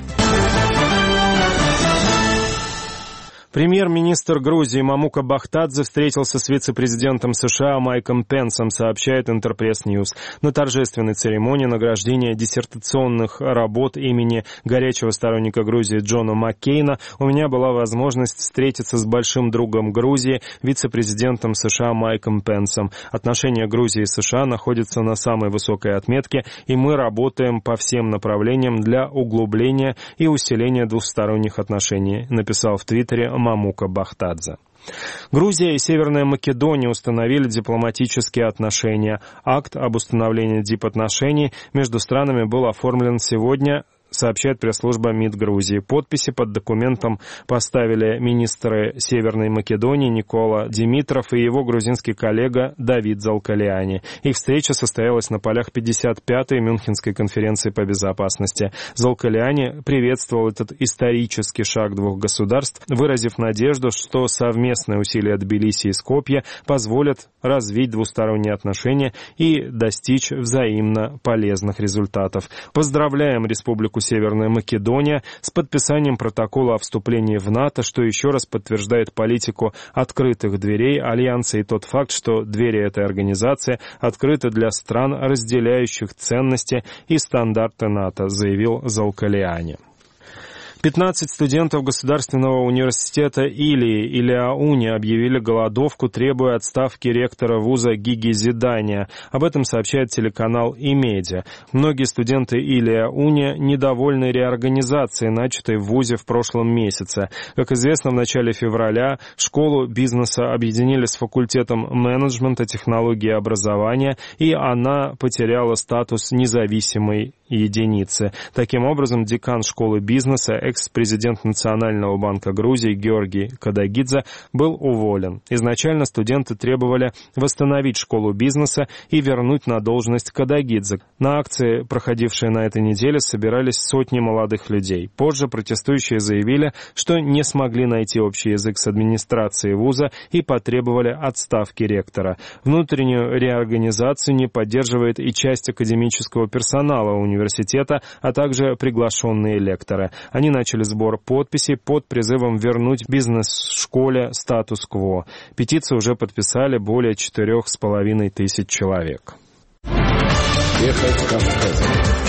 Премьер-министр Грузии Мамука Бахтадзе встретился с вице-президентом США Майком Пенсом, сообщает Интерпресс Ньюс. На торжественной церемонии награждения диссертационных работ имени горячего сторонника Грузии Джона Маккейна у меня была возможность встретиться с большим другом Грузии, вице-президентом США Майком Пенсом. Отношения Грузии и США находятся на самой высокой отметке, и мы работаем по всем направлениям для углубления и усиления двусторонних отношений, написал в Твиттере Мамука Бахтадзе. Грузия и Северная Македония установили дипломатические отношения. Акт об установлении дипотношений между странами был оформлен сегодня, сообщает пресс-служба МИД Грузии. Подписи под документом поставили министры Северной Македонии Никола Димитров и его грузинский коллега Давид Залкалиани. Их встреча состоялась на полях пятьдесят пятой Мюнхенской конференции по безопасности. Залкалиани приветствовал этот исторический шаг двух государств, выразив надежду, что совместные усилия Тбилиси и Скопье позволят развить двусторонние отношения и достичь взаимно полезных результатов. Поздравляем Республику Северная Македония с подписанием протокола о вступлении в НАТО, что еще раз подтверждает политику открытых дверей Альянса и тот факт, что двери этой организации открыты для стран, разделяющих ценности и стандарты НАТО, заявил Залкалиани. пятнадцать студентов Государственного университета Илии или АУНИ объявили голодовку, требуя отставки ректора вуза Гиги Зидания. Об этом сообщает телеканал Имедиа. Многие студенты Илии АУНИ недовольны реорганизацией, начатой в вузе в прошлом месяце. Как известно, в начале февраля школу бизнеса объединили с факультетом менеджмента, технологии и образования, и она потеряла статус независимой единицы. Таким образом, декан школы бизнеса, экс-президент Национального банка Грузии Георгий Кадагидзе был уволен. Изначально студенты требовали восстановить школу бизнеса и вернуть на должность Кадагидзе. На акции, проходившей на этой неделе, собирались сотни молодых людей. Позже протестующие заявили, что не смогли найти общий язык с администрацией вуза и потребовали отставки ректора. Внутреннюю реорганизацию не поддерживает и часть академического персонала университета, университета, а также приглашенные лекторы. Они начали сбор подписей под призывом вернуть бизнес-школе статус-кво. Петицию уже подписали более четырех с половиной тысяч человек. Ехать Кавказа.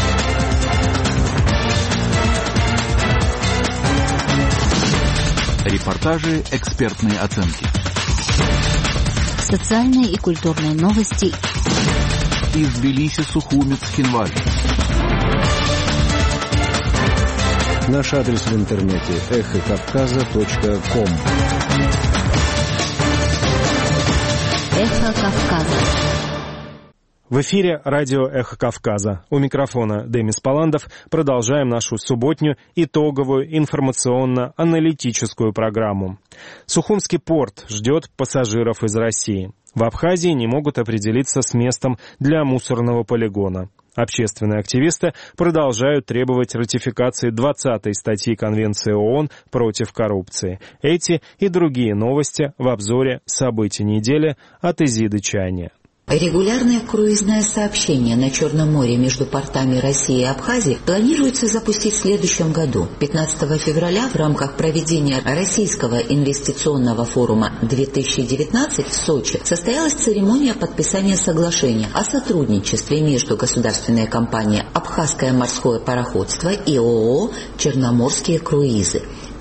Репортажи, экспертные оценки. Социальные и культурные новости. Из Тбилиси, Сухуми, Цхинвале. Наш адрес в интернете эхо кавказа точка ком. Эхо Кавказа. В эфире радио «Эхо Кавказа». У микрофона Демис Паландов. Продолжаем нашу субботнюю итоговую информационно-аналитическую программу. Сухумский порт ждет пассажиров из России. В Абхазии не могут определиться с местом для мусорного полигона. Общественные активисты продолжают требовать ратификации двадцатой статьи Конвенции ООН против коррупции. Эти и другие новости в обзоре событий недели от Изиды Чайни. Регулярное круизное сообщение на Черном море между портами России и Абхазии планируется запустить в следующем году. пятнадцатого февраля в рамках проведения Российского инвестиционного форума две тысячи девятнадцать в Сочи состоялась церемония подписания соглашения о сотрудничестве между государственной компанией «Абхазское морское пароходство» и ООО «Черноморские круизы».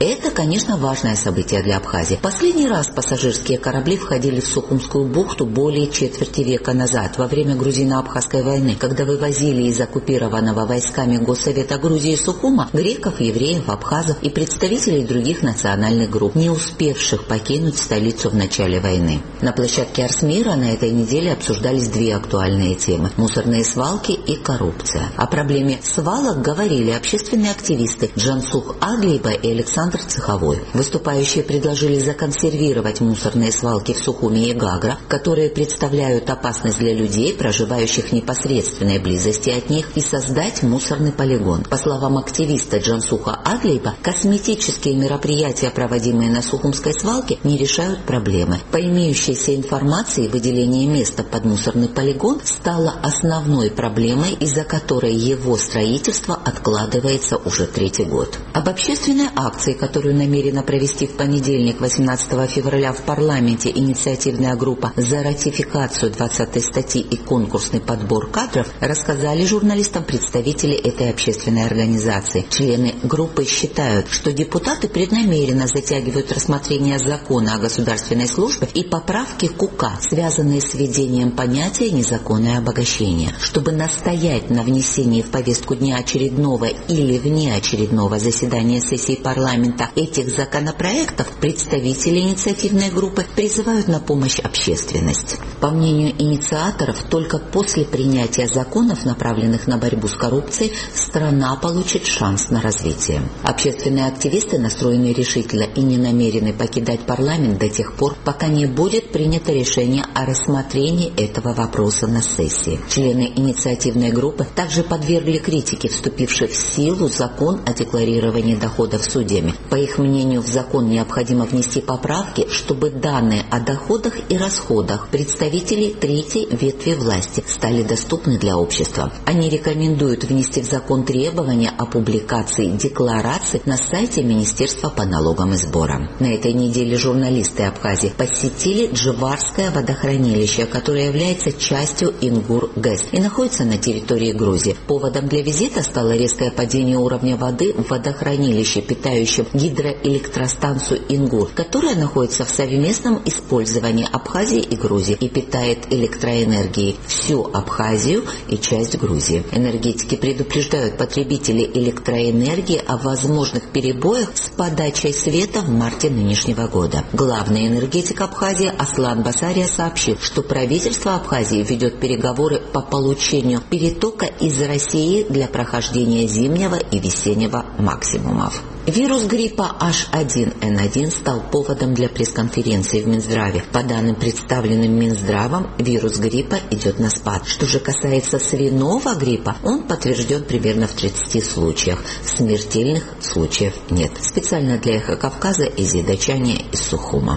Это, конечно, важное событие для Абхазии. Последний раз пассажирские корабли входили в Сухумскую бухту более четверти века назад, во время грузино-абхазской войны, когда вывозили из оккупированного войсками Госсовета Грузии Сухума греков, евреев, абхазов и представителей других национальных групп, не успевших покинуть столицу в начале войны. На площадке Арсмира на этой неделе обсуждались две актуальные темы – мусорные свалки и коррупция. О проблеме свалок говорили общественные активисты Джансух Аглейба и Александр Цеховой. Выступающие предложили законсервировать мусорные свалки в Сухуме и Гагра, которые представляют опасность для людей, проживающих в непосредственной близости от них, и создать мусорный полигон. По словам активиста Джансуха Аглейба, косметические мероприятия, проводимые на Сухумской свалке, не решают проблемы. По имеющейся информации, выделение места под мусорный полигон стало основной проблемой, из-за которой его строительство откладывается уже третий год. Об общественной акции, которую намерена провести в понедельник, восемнадцатого февраля, в парламенте инициативная группа за ратификацию двадцатой статьи и конкурсный подбор кадров, рассказали журналистам представители этой общественной организации. Члены группы считают, что депутаты преднамеренно затягивают рассмотрение закона о государственной службе и поправки к УК, связанные с введением понятия «незаконное обогащение». Чтобы настоять на внесении в повестку дня очередного или внеочередного заседания сессии парламента этих законопроектов, представители инициативной группы призывают на помощь общественность. По мнению инициаторов, только после принятия законов, направленных на борьбу с коррупцией, страна получит шанс на развитие. Общественные активисты настроены решительно и не намерены покидать парламент до тех пор, пока не будет принято решение о рассмотрении этого вопроса на сессии. Члены инициативной группы также подвергли критике вступивший в силу закон о декларировании доходов судьями. По их мнению, в закон необходимо внести поправки, чтобы данные о доходах и расходах представителей третьей ветви власти стали доступны для общества. Они рекомендуют внести в закон требования о публикации деклараций на сайте Министерства по налогам и сборам. На этой неделе журналисты Абхазии посетили Дживарское водохранилище, которое является частью Ингур-ГЭС и находится на территории Грузии. Поводом для визита стало резкое падение уровня воды в водохранилище, питающем гидроэлектростанцию Ингур, которая находится в совместном использовании Абхазии и Грузии и питает электроэнергией всю Абхазию и часть Грузии. Энергетики предупреждают потребителей электроэнергии о возможных перебоях с подачей света в марте нынешнего года. Главный энергетик Абхазии Аслан Басария сообщил, что правительство Абхазии ведет переговоры по получению перетока из России для прохождения зимнего и весеннего максимумов. Вирус гриппа эйч один эн один стал поводом для пресс-конференции в Минздраве. По данным, представленным Минздравом, вирус гриппа идет на спад. Что же касается свиного гриппа, он подтвержден примерно в тридцати случаях. Смертельных случаев нет. Специально для Эхо Кавказа Изида Чани из Сухума.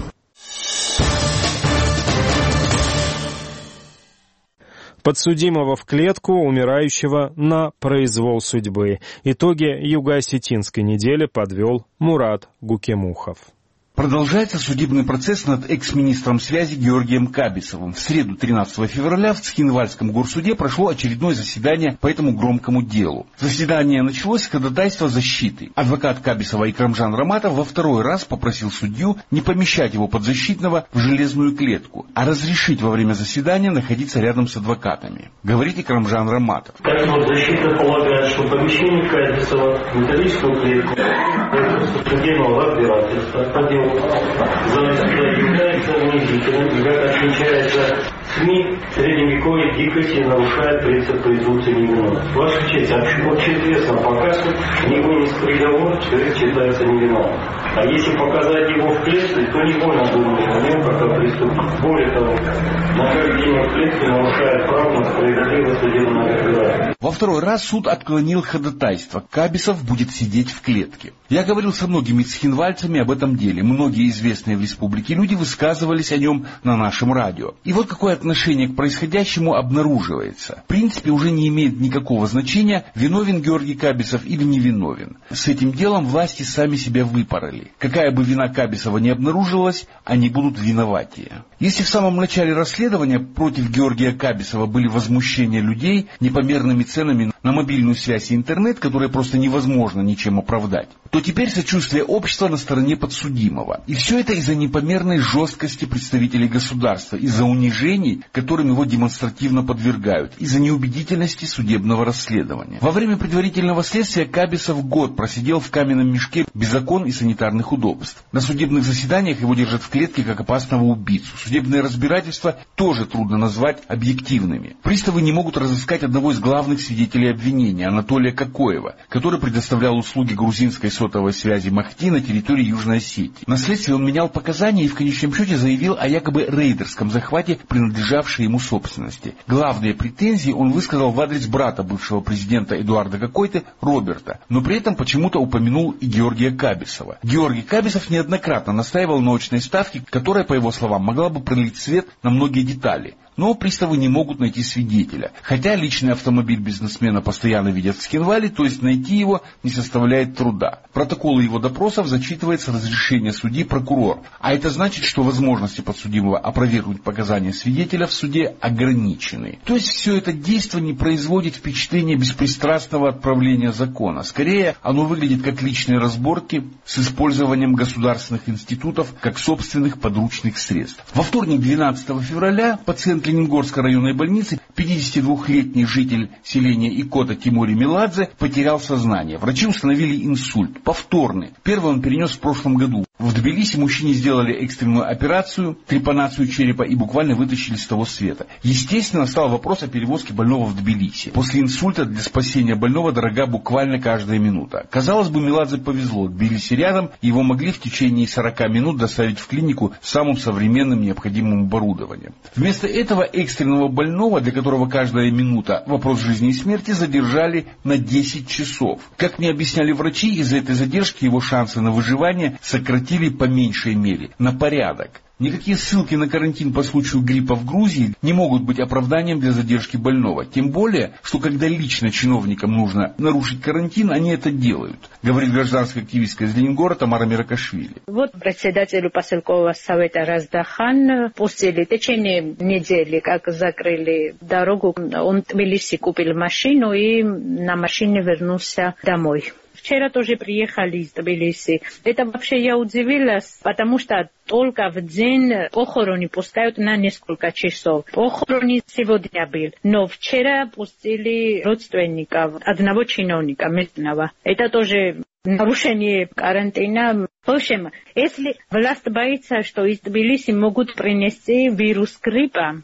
Подсудимого в клетку, умирающего на произвол судьбы. Итоги юго-осетинской недели подвел Мурат Гукемухов. Продолжается судебный процесс над экс-министром связи Георгием Кабисовым. В среду тринадцатого февраля в Цхинвальском горсуде прошло очередное заседание по этому громкому делу. Заседание началось с ходатайства защиты. Адвокат Кабисова Икрамжан Раматов во второй раз попросил судью не помещать его подзащитного в железную клетку, а разрешить во время заседания находиться рядом с адвокатами. Говорит Икрамжан Раматов. Так вот, защита полагает, что помещение Кабисова в металлическую клетку это судебного разбирательства является унизительным, и, как отмечается СМИ, средневековье дикости нарушает принцип презумпции невиновности. Ваша честь, общеизвестно пока что не вынес приговор, человек считается невиновным. А если показать его в клетке, то невольно думаешь о нем как о преступнике. Более того, нахождение в клетке нарушает право на справедливое судебное разбирательство. Во второй раз суд отклонил ходатайство. Кабисов будет сидеть в клетке. Я говорил со многими цхинвальцами об этом деле. Многие известные в республике люди высказывались о нем на нашем радио. И вот какое отношение к происходящему обнаруживается. В принципе, уже не имеет никакого значения, виновен Георгий Кабисов или не виновен. С этим делом власти сами себя выпороли. Какая бы вина Кабисова не обнаружилась, они будут виноватее. Если в самом начале расследования против Георгия Кабисова были возмущения людей непомерными ценами на мобильную связь и интернет, которые просто невозможно ничем оправдать, то теперь сочувствие общества на стороне подсудимого. И все это из-за непомерной жесткости представителей государства, из-за унижений, которым его демонстративно подвергают, из-за неубедительности судебного расследования. Во время предварительного следствия Кабисов год просидел в каменном мешке без окон и санитарных удобств. На судебных заседаниях его держат в клетке как опасного убийцу. Судебные разбирательства тоже трудно назвать объективными. Приставы не могут разыскать одного из главных свидетелей обвинения, Анатолия Кокоева, который предоставлял услуги грузинской сотовой связи Махти на территории Южной Осетии. На следствии он менял показания и в конечном счете заявил о якобы рейдерском захвате, принадлежавшей ему собственности. Главные претензии он высказал в адрес брата бывшего президента Эдуарда Кокойты, Роберта, но при этом почему-то упомянул и Георгия Кабисова. Георгий Кабисов неоднократно настаивал на очной ставке, которая, по его словам, могла бы пролить свет на многие детали. Но приставы не могут найти свидетеля. Хотя личный автомобиль бизнесмена постоянно видят в Схинвале, то есть найти его не составляет труда. Протоколы его допросов зачитывает с разрешения судьи прокурор. А это значит, что возможности подсудимого опровергнуть показания свидетеля в суде ограничены. То есть все это действие не производит впечатления беспристрастного отправления закона. Скорее, оно выглядит как личные разборки с использованием государственных институтов как собственных подручных средств. Во вторник, двенадцатого февраля, пациент Ленингорской районной больницы, пятидесятидвухлетний житель селения Икота Тимури Меладзе, потерял сознание. Врачи установили инсульт, повторный. Первый он перенес в прошлом году. В Тбилиси мужчине сделали экстренную операцию, трепанацию черепа и буквально вытащили с того света. Естественно, стал вопрос о перевозке больного в Тбилиси. После инсульта для спасения больного дорога буквально каждая минута. Казалось бы, Меладзе повезло. Тбилиси рядом, его могли в течение сорока минут доставить в клинику с самым современным необходимым оборудованием. Вместо этого экстренного больного, для которого каждая минута вопрос жизни и смерти, задержали на десять часов. Как мне объясняли врачи, из-за этой задержки его шансы на выживание сократились по меньшей мере, на порядок. Никакие ссылки на карантин по случаю гриппа в Грузии не могут быть оправданием для задержки больного. Тем более, что когда лично чиновникам нужно нарушить карантин, они это делают, говорит гражданская активистка из Ленингора Тамара Миракашвили. Вот председателю поселкового совета Раздахан после течения недели, как закрыли дорогу, он в Тбилиси купил машину и на машине вернулся домой. Вчера тоже приехали из Тбилиси. Это вообще я удивилась, потому что только в день похороны пускают на несколько часов. Похороны сегодня был, но вчера пустили родственников одного чиновника местного. Это тоже нарушение карантина. В общем, если власть боится, что из Тбилиси могут принести вирус гриппа,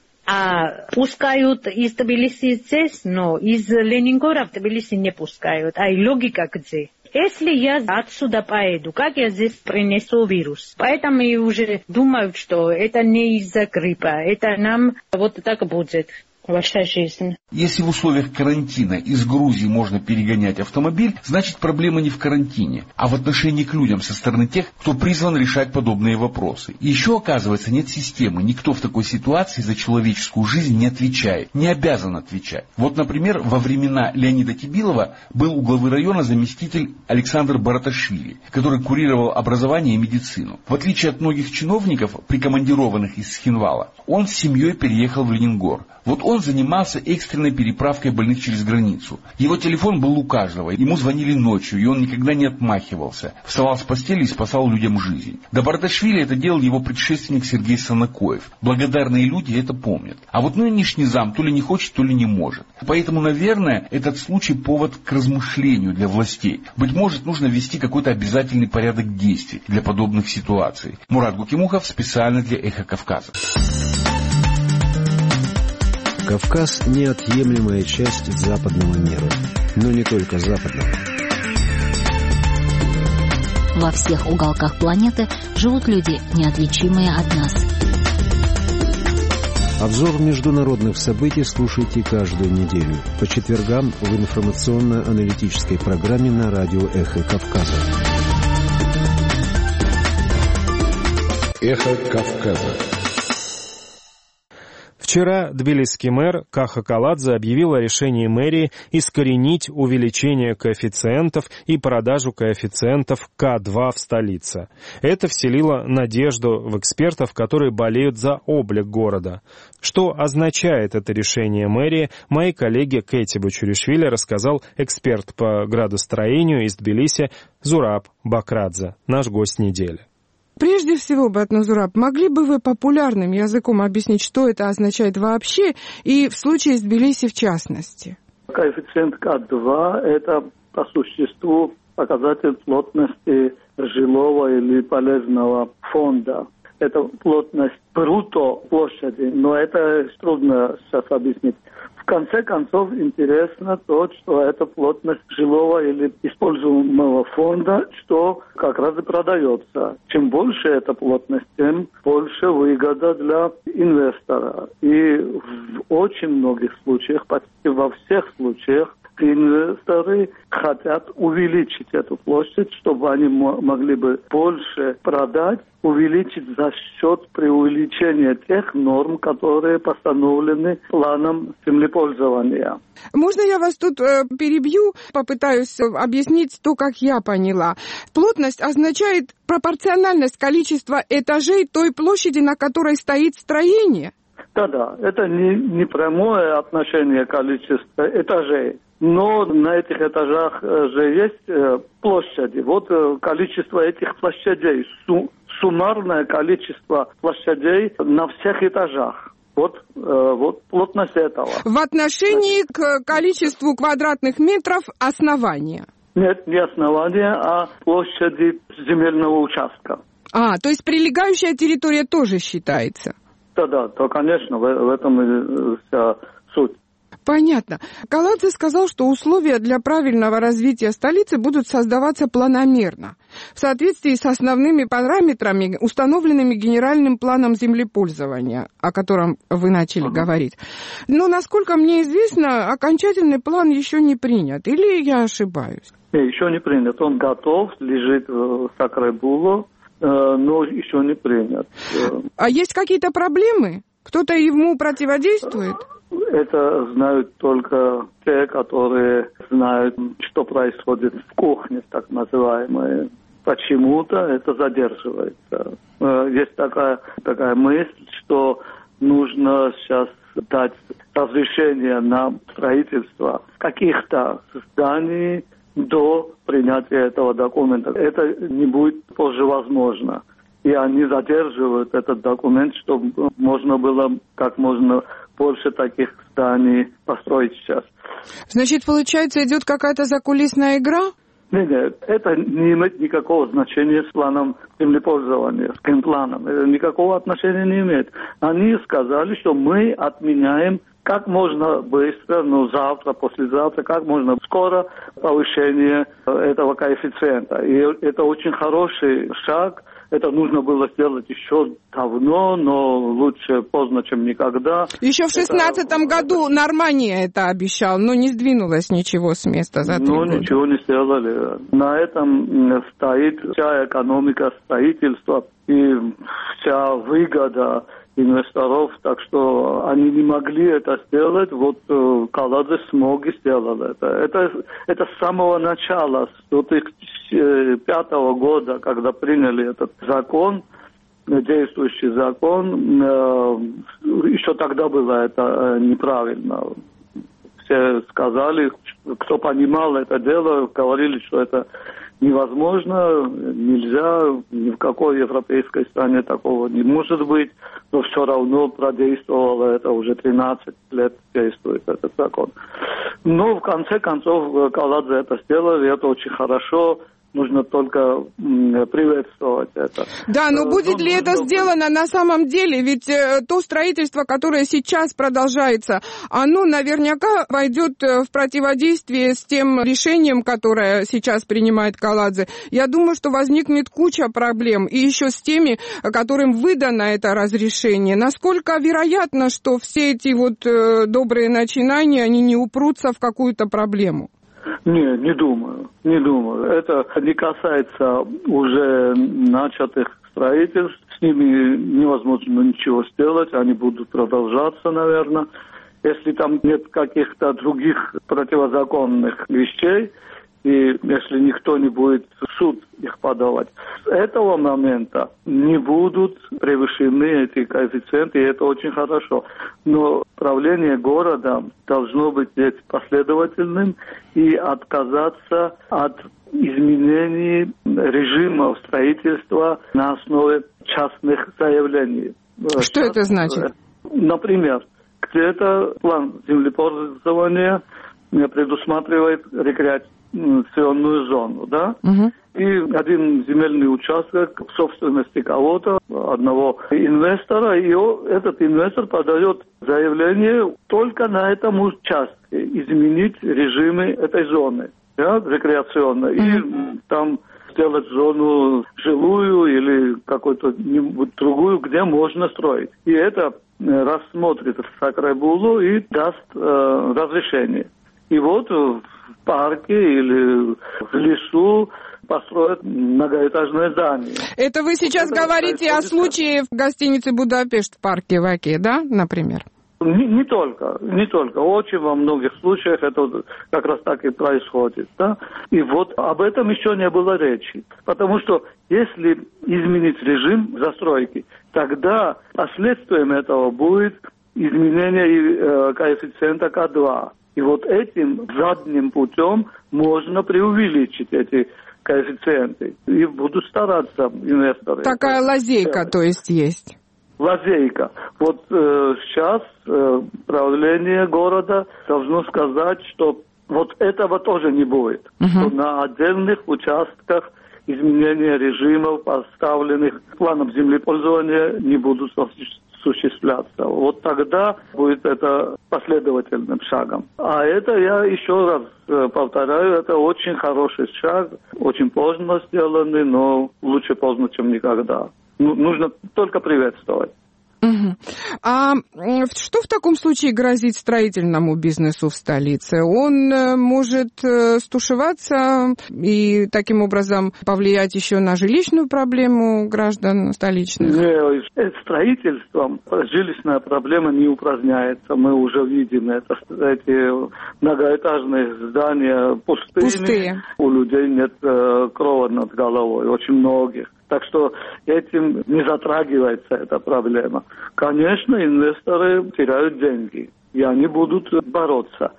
а пускают из Тбилиси здесь, но из Ленингора в Тбилиси не пускают. А и логика где? Если я отсюда поеду, как я здесь принесу вирус? Поэтому и уже думают, что это не из-за гриппа, это нам вот так будет. Ваша жизнь. Если в условиях карантина из Грузии можно перегонять автомобиль, значит проблема не в карантине, а в отношении к людям со стороны тех, кто призван решать подобные вопросы. И еще, оказывается, нет системы. Никто в такой ситуации за человеческую жизнь не отвечает, не обязан отвечать. Вот, например, во времена Леонида Кибилова был у главы района заместитель Александр Бараташвили, который курировал образование и медицину. В отличие от многих чиновников, прикомандированных из Схинвала, он с семьей переехал в Ленингор. Вот он занимался экстренной переправкой больных через границу. Его телефон был у каждого, ему звонили ночью, и он никогда не отмахивался. Вставал с постели и спасал людям жизнь. До Бардашвили это делал его предшественник Сергей Санакоев. Благодарные люди это помнят. А вот нынешний зам то ли не хочет, то ли не может. Поэтому, наверное, этот случай повод к размышлению для властей. Быть может, нужно ввести какой-то обязательный порядок действий для подобных ситуаций. Мурат Гукимухов специально для «Эхо Кавказа». Кавказ – неотъемлемая часть западного мира, но не только западного. Во всех уголках планеты живут люди, неотличимые от нас. Обзор международных событий слушайте каждую неделю по четвергам в информационно-аналитической программе на радио «Эхо Кавказа». «Эхо Кавказа». В Вчера тбилисский мэр Каха Каладзе объявил о решении мэрии искоренить увеличение коэффициентов и продажу коэффициентов Ка два в столице. Это вселило надежду в экспертов, которые болеют за облик города. Что означает это решение мэрии, моей коллеге Кэти Бучуришвили рассказал эксперт по градостроению из Тбилиси Зураб Бакрадзе, наш гость недели. Прежде всего, Батназураб, могли бы вы популярным языком объяснить, что это означает вообще, и в случае с Тбилиси в частности? Коэффициент Ка два – это по существу показатель плотности жилого или полезного фонда. Это плотность бруто площади, но это трудно сейчас объяснить. В конце концов, интересно то, что это плотность жилого или используемого фонда, что как раз и продается. Чем больше эта плотность, тем больше выгода для инвестора. И в очень многих случаях, почти во всех случаях, инвесторы хотят увеличить эту площадь, чтобы они могли бы больше продать, увеличить за счет преувеличения тех норм, которые постановлены планом землепользования. Можно я вас тут э, перебью, попытаюсь объяснить то, как я поняла. Плотность означает пропорциональность количества этажей той площади, на которой стоит строение? Да-да, это не, не прямое отношение количества этажей. Но на этих этажах же есть площади. Вот количество этих площадей, суммарное количество площадей на всех этажах. Вот, вот плотность этого. В отношении к количеству квадратных метров основания? Нет, не основания, а площади земельного участка. А, то есть прилегающая территория тоже считается? Да-да, то, конечно, в, в этом и вся суть. Понятно. Каладзе сказал, что условия для правильного развития столицы будут создаваться планомерно, в соответствии с основными параметрами, установленными генеральным планом землепользования, о котором вы начали ага. говорить. Но, насколько мне известно, окончательный план еще не принят. Или я ошибаюсь? Не, еще не принят. Он готов, лежит в Сакрайбулу, но еще не принят. А есть какие-то проблемы? Кто-то ему противодействует? Это знают только те, которые знают, что происходит в кухне, так называемой. Почему-то это задерживается. Есть такая, такая мысль, что нужно сейчас дать разрешение на строительство каких-то зданий до принятия этого документа. Это не будет позже возможно. И они задерживают этот документ, чтобы можно было как можно больше таких зданий построить сейчас. Значит, получается, идет какая-то закулисная игра? Нет, нет, это не имеет никакого значения с планом землепользования, с генпланом. Это никакого отношения не имеет. Они сказали, что мы отменяем как можно быстро, ну, завтра, послезавтра, как можно скоро повышение этого коэффициента. И это очень хороший шаг. Это нужно было сделать еще давно, но лучше поздно, чем никогда. Еще в шестнадцатом это... году Нормания это обещал, но не сдвинулось ничего с места за три Ну, года. ничего не сделали. На этом стоит вся экономика строительства и вся выгода инвесторов, так что они не могли это сделать, вот Каладзе смог и сделал это. это. Это с самого начала, с две тысячи пятого года, когда приняли этот закон, действующий закон, еще тогда было это неправильно. Все сказали, кто понимал это дело, говорили, что это невозможно, нельзя, ни в какой европейской стране такого не может быть, но все равно продействовало это, уже тринадцать лет действует этот закон. Но в конце концов Каладзе это сделали, это очень хорошо. Нужно только приветствовать это. Да, но будет ли это сделано на самом деле? Ведь то строительство, которое сейчас продолжается, оно наверняка войдет в противодействие с тем решением, которое сейчас принимает Каладзе. Я думаю, что возникнет куча проблем. И еще с теми, которым выдано это разрешение. Насколько вероятно, что все эти вот добрые начинания, они не упрутся в какую-то проблему? Не, не думаю, не думаю. Это не касается уже начатых строительств, с ними невозможно ничего сделать, они будут продолжаться, наверное. Если там нет каких-то других противозаконных вещей, и если никто не будет в суд их подавать, с этого момента не будут превышены эти коэффициенты, и это очень хорошо. Но правление города должно быть здесь последовательным и отказаться от изменений режима строительства на основе частных заявлений. Что Сейчас, это значит? Например, где-то план землепользования предусматривает рекреационную зону, да? Угу. И один земельный участок в собственности кого-то, одного инвестора, и этот инвестор подает заявление только на этом участке изменить режимы этой зоны, да, рекреационной, mm-hmm. и там сделать зону жилую или какую-то другую, где можно строить. И это рассмотрит Сакрайбулу и даст э, разрешение. И вот в парке или в лесу построят многоэтажное здание. Это вы сейчас это говорите о случае в гостинице «Будапешт» в парке в Оке, да, например? Не, не только, не только. Очень во многих случаях это как раз так и происходит. Да? И вот об этом еще не было речи. Потому что если изменить режим застройки, тогда последствием этого будет изменение э, коэффициента К два. И вот этим задним путем можно преувеличить эти коэффициенты. И будут стараться инвесторы. Такая лазейка, то есть, есть. Лазейка. Вот э, сейчас э, правление города должно сказать, что вот этого тоже не будет. Uh-huh. Что на отдельных участках изменения режимов, поставленных планом землепользования, не будут осуществляться. Вот тогда будет это последовательным шагом. А это, я еще раз э, повторяю, это очень хороший шаг, очень поздно сделанный, но лучше поздно, чем никогда. Нужно только приветствовать. Угу. А что в таком случае грозит строительному бизнесу в столице? Он может стушеваться и таким образом повлиять еще на жилищную проблему граждан столичных? Нет, строительством жилищная проблема не упраздняется. Мы уже видим это. Эти многоэтажные здания пустыми. Пустые. У людей нет крова над головой, очень многих. Так что этим не затрагивается эта проблема. Конечно, инвесторы теряют деньги, и они будут бороться.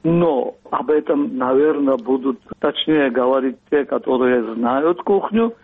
Но об этом, наверное, будут точнее говорить те, которые знают кухню.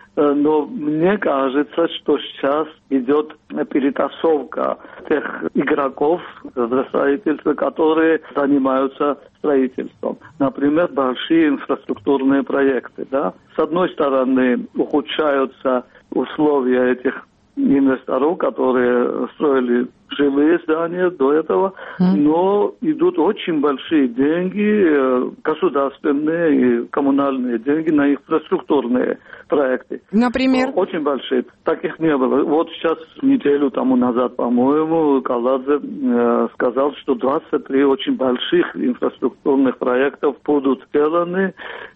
Но мне кажется, что сейчас идет перетасовка тех игроков в строительстве, которые занимаются строительством. Например, большие инфраструктурные проекты. Да? С одной стороны, ухудшаются условия этих инвесторов, которые строили жилые здания до этого, mm. но идут очень большие деньги, государственные и коммунальные деньги на инфраструктурные проекты. Например? Очень большие. Таких не было. Вот сейчас, неделю тому назад, по-моему, Каладзе э, сказал, что двадцать три очень больших инфраструктурных проектов будут сделаны,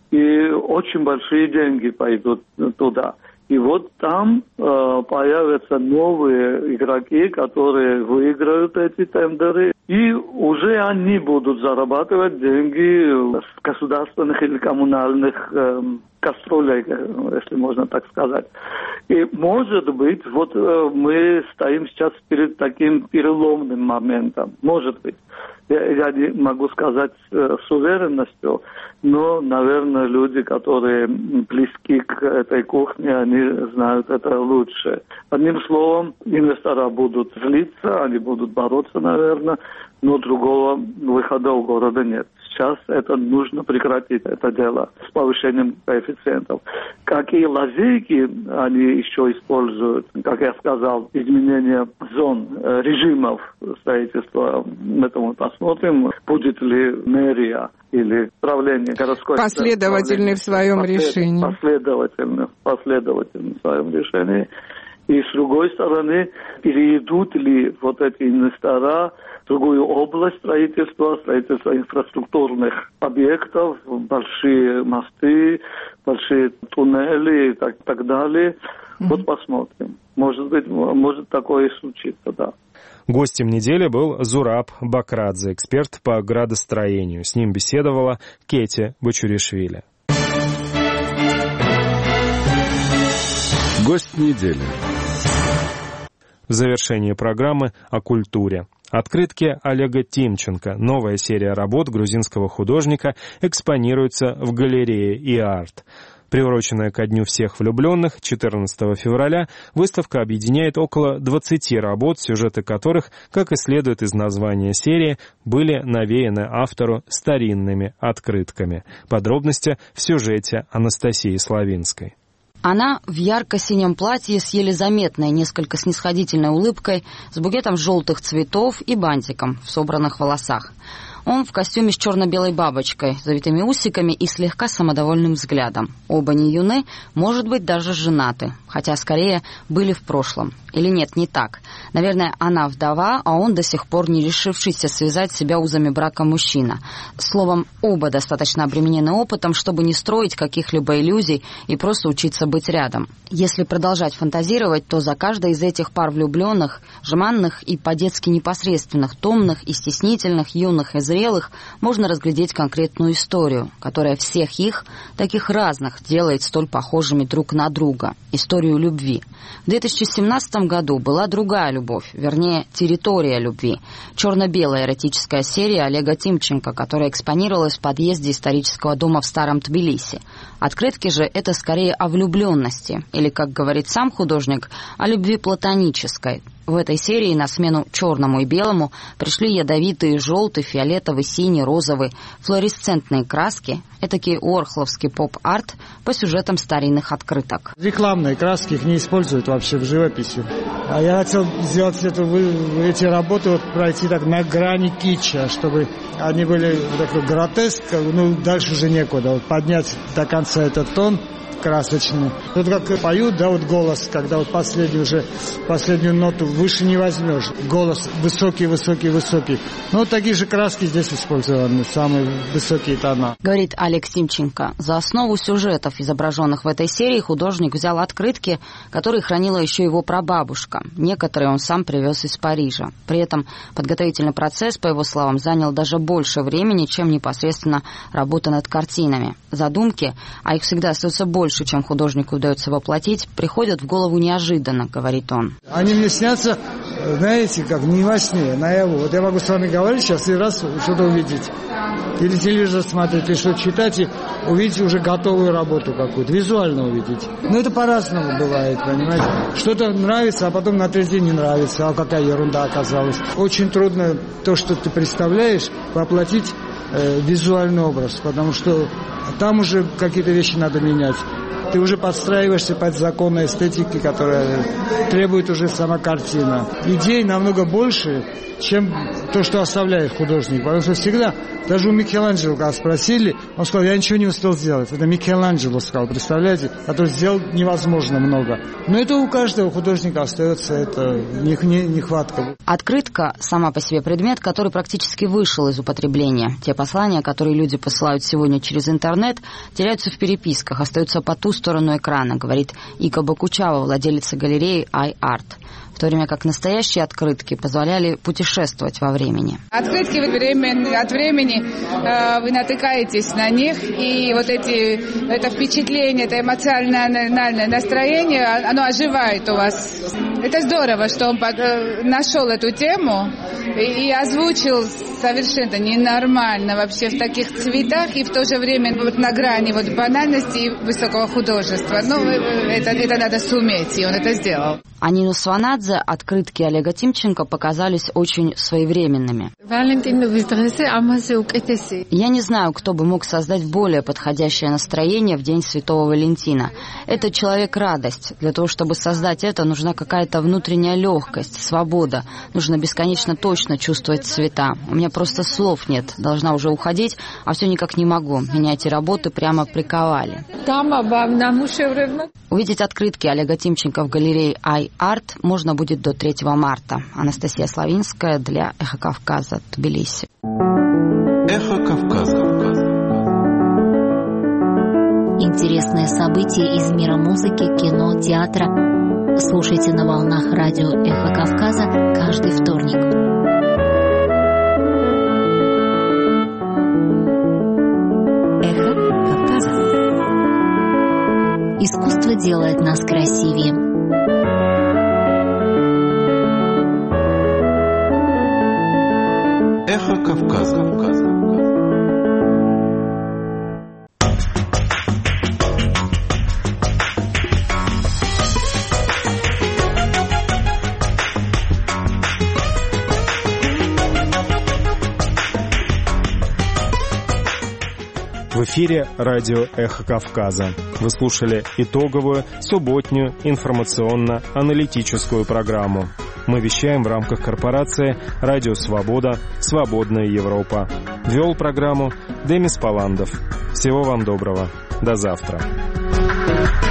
и очень большие деньги пойдут туда. И вот там э, появятся новые игроки, которые выиграют эти тендеры, и уже они будут зарабатывать деньги с государственных или коммунальных э, кастрюлей, если можно так сказать. И может быть, вот э, мы стоим сейчас перед таким переломным моментом. Может быть. Я, я не могу сказать э, с уверенностью, но, наверное, люди, которые близки к этой кухне, они знают это лучше. Одним словом, инвесторы будут злиться, они будут бороться, наверное, но другого выхода у города нет. Сейчас это нужно прекратить, это дело, с повышением коэффициентов. Какие лазейки они еще используют, как я сказал, изменение зон, режимов строительства, это мы посмотрим, будет ли мэрия или правление городской... Последовательный в своем решении. Последовательный, последовательный в своем решении. И с другой стороны, перейдут ли вот эти инвестора в другую область строительства, строительства инфраструктурных объектов, большие мосты, большие туннели и так, так далее. Вот посмотрим. Может быть, может такое и случиться, да. Гостем недели был Зураб Бакрадзе, эксперт по градостроению. С ним беседовала Кети Бачуришвили. Гость недели. В завершении программы о культуре. Открытки Олега Тимченко. Новая серия работ грузинского художника экспонируется в галерее «И-Арт». Приуроченная ко Дню всех влюбленных, четырнадцатого февраля, выставка объединяет около двадцати работ, сюжеты которых, как и следует из названия серии, были навеяны автору старинными открытками. Подробности в сюжете Анастасии Славинской. Она в ярко-синем платье с еле заметной, несколько снисходительной улыбкой, с букетом желтых цветов и бантиком в собранных волосах. Он в костюме с черно-белой бабочкой, завитыми усиками и слегка самодовольным взглядом. Оба не юны, может быть, даже женаты, хотя скорее были в прошлом. Или нет, не так. Наверное, она вдова, а он до сих пор не решившийся связать себя узами брака мужчина. Словом, оба достаточно обременены опытом, чтобы не строить каких-либо иллюзий и просто учиться быть рядом. Если продолжать фантазировать, то за каждой из этих пар влюбленных, жеманных и по-детски непосредственных, томных и стеснительных, юных и зрелых, можно разглядеть конкретную историю, которая всех их, таких разных, делает столь похожими друг на друга. Историю любви. В две тысячи семнадцатом году была другая любовь, вернее, территория любви. Черно-белая эротическая серия Олега Тимченко, которая экспонировалась в подъезде исторического дома в Старом Тбилиси. Открытки же это скорее о влюбленности, или, как говорит сам художник, о любви платонической. В этой серии на смену черному и белому пришли ядовитые желтый, фиолетовый, синий, розовый, флуоресцентные краски, этакий уорхоловский поп-арт по сюжетам старинных открыток. Рекламные краски их не используют вообще в живописи. А я хотел сделать эту, эти работы, вот, пройти так на грани китча, чтобы они были такой гротеск, ну дальше уже некуда, вот, поднять до конца этот тон красочный. Вот как поют, да, вот голос, когда вот последнюю уже, последнюю ноту выше не возьмешь. Голос высокий, высокий, высокий. Ну, вот такие же краски здесь использованы, самые высокие тона. Говорит Олег Тимченко. За основу сюжетов, изображенных в этой серии, художник взял открытки, которые хранила еще его прабабушка. Некоторые он сам привез из Парижа. При этом подготовительный процесс, по его словам, занял даже больше времени, чем непосредственно работа над картинами. Задумки, а их всегда остается больше, чем художнику удается воплотить, приходят в голову неожиданно, говорит он. Они мне снятся, знаете, как не во сне, наяву. Вот я могу с вами говорить сейчас и раз что-то увидеть. Или телевизор смотреть, или что-то читать, и увидеть уже готовую работу какую-то, визуально увидеть. Но это по-разному бывает, понимаете. Что-то нравится, а потом на третий день не нравится. А какая ерунда оказалась. Очень трудно то, что ты представляешь, воплотить э, визуальный образ, потому что там уже какие-то вещи надо менять. Ты уже подстраиваешься под законы эстетики, которая требует уже сама картина. Идей намного больше, чем то, что оставляет художник. Потому что всегда, даже у Микеланджело, когда спросили, он сказал, я ничего не успел сделать. Это Микеланджело сказал, представляете, который сделал невозможно много. Но это у каждого художника остается, это нехватка. Открытка сама по себе предмет, который практически вышел из употребления. Те послания, которые люди посылают сегодня через интернет, теряются в переписках, остаются по ту сторону экрана, говорит Ика Бакучава, владелица галереи «И-Арт». В то время как настоящие открытки позволяли путешествовать во времени. Открытки время, от времени э, вы натыкаетесь на них, и вот эти, это впечатление, это эмоциональное настроение, оно оживает у вас. Это здорово, что он под, э, нашел эту тему и, и озвучил совершенно ненормально вообще в таких цветах, и в то же время вот на грани вот банальности и высокого художества. Ну, это, это надо суметь, и он это сделал. А Нину Сванадзе открытки Олега Тимченко показались очень своевременными. Я не знаю, кто бы мог создать более подходящее настроение в День Святого Валентина. Это человек-радость. Для того, чтобы создать это, нужна какая-то внутренняя легкость, свобода. Нужно бесконечно точно чувствовать цвета. У меня просто слов нет. Должна уже уходить, а все никак не могу. Меня эти работы прямо приковали. Увидеть открытки Олега Тимченко в галерее «И-Арт» можно будет до третьего марта. Анастасия Славинская для «Эхо Кавказа», Тбилиси. «Эхо Кавказа». Интересные события из мира музыки, кино, театра слушайте на волнах радио «Эхо Кавказа» каждый вторник. «Эхо Кавказа». Искусство делает нас красивее. «Эхо Кавказа». В эфире радио «Эхо Кавказа». Вы слушали итоговую субботнюю информационно-аналитическую программу. Мы вещаем в рамках корпорации «Радио Свобода. Свободная Европа». Вел программу Демис Паландов. Всего вам доброго. До завтра.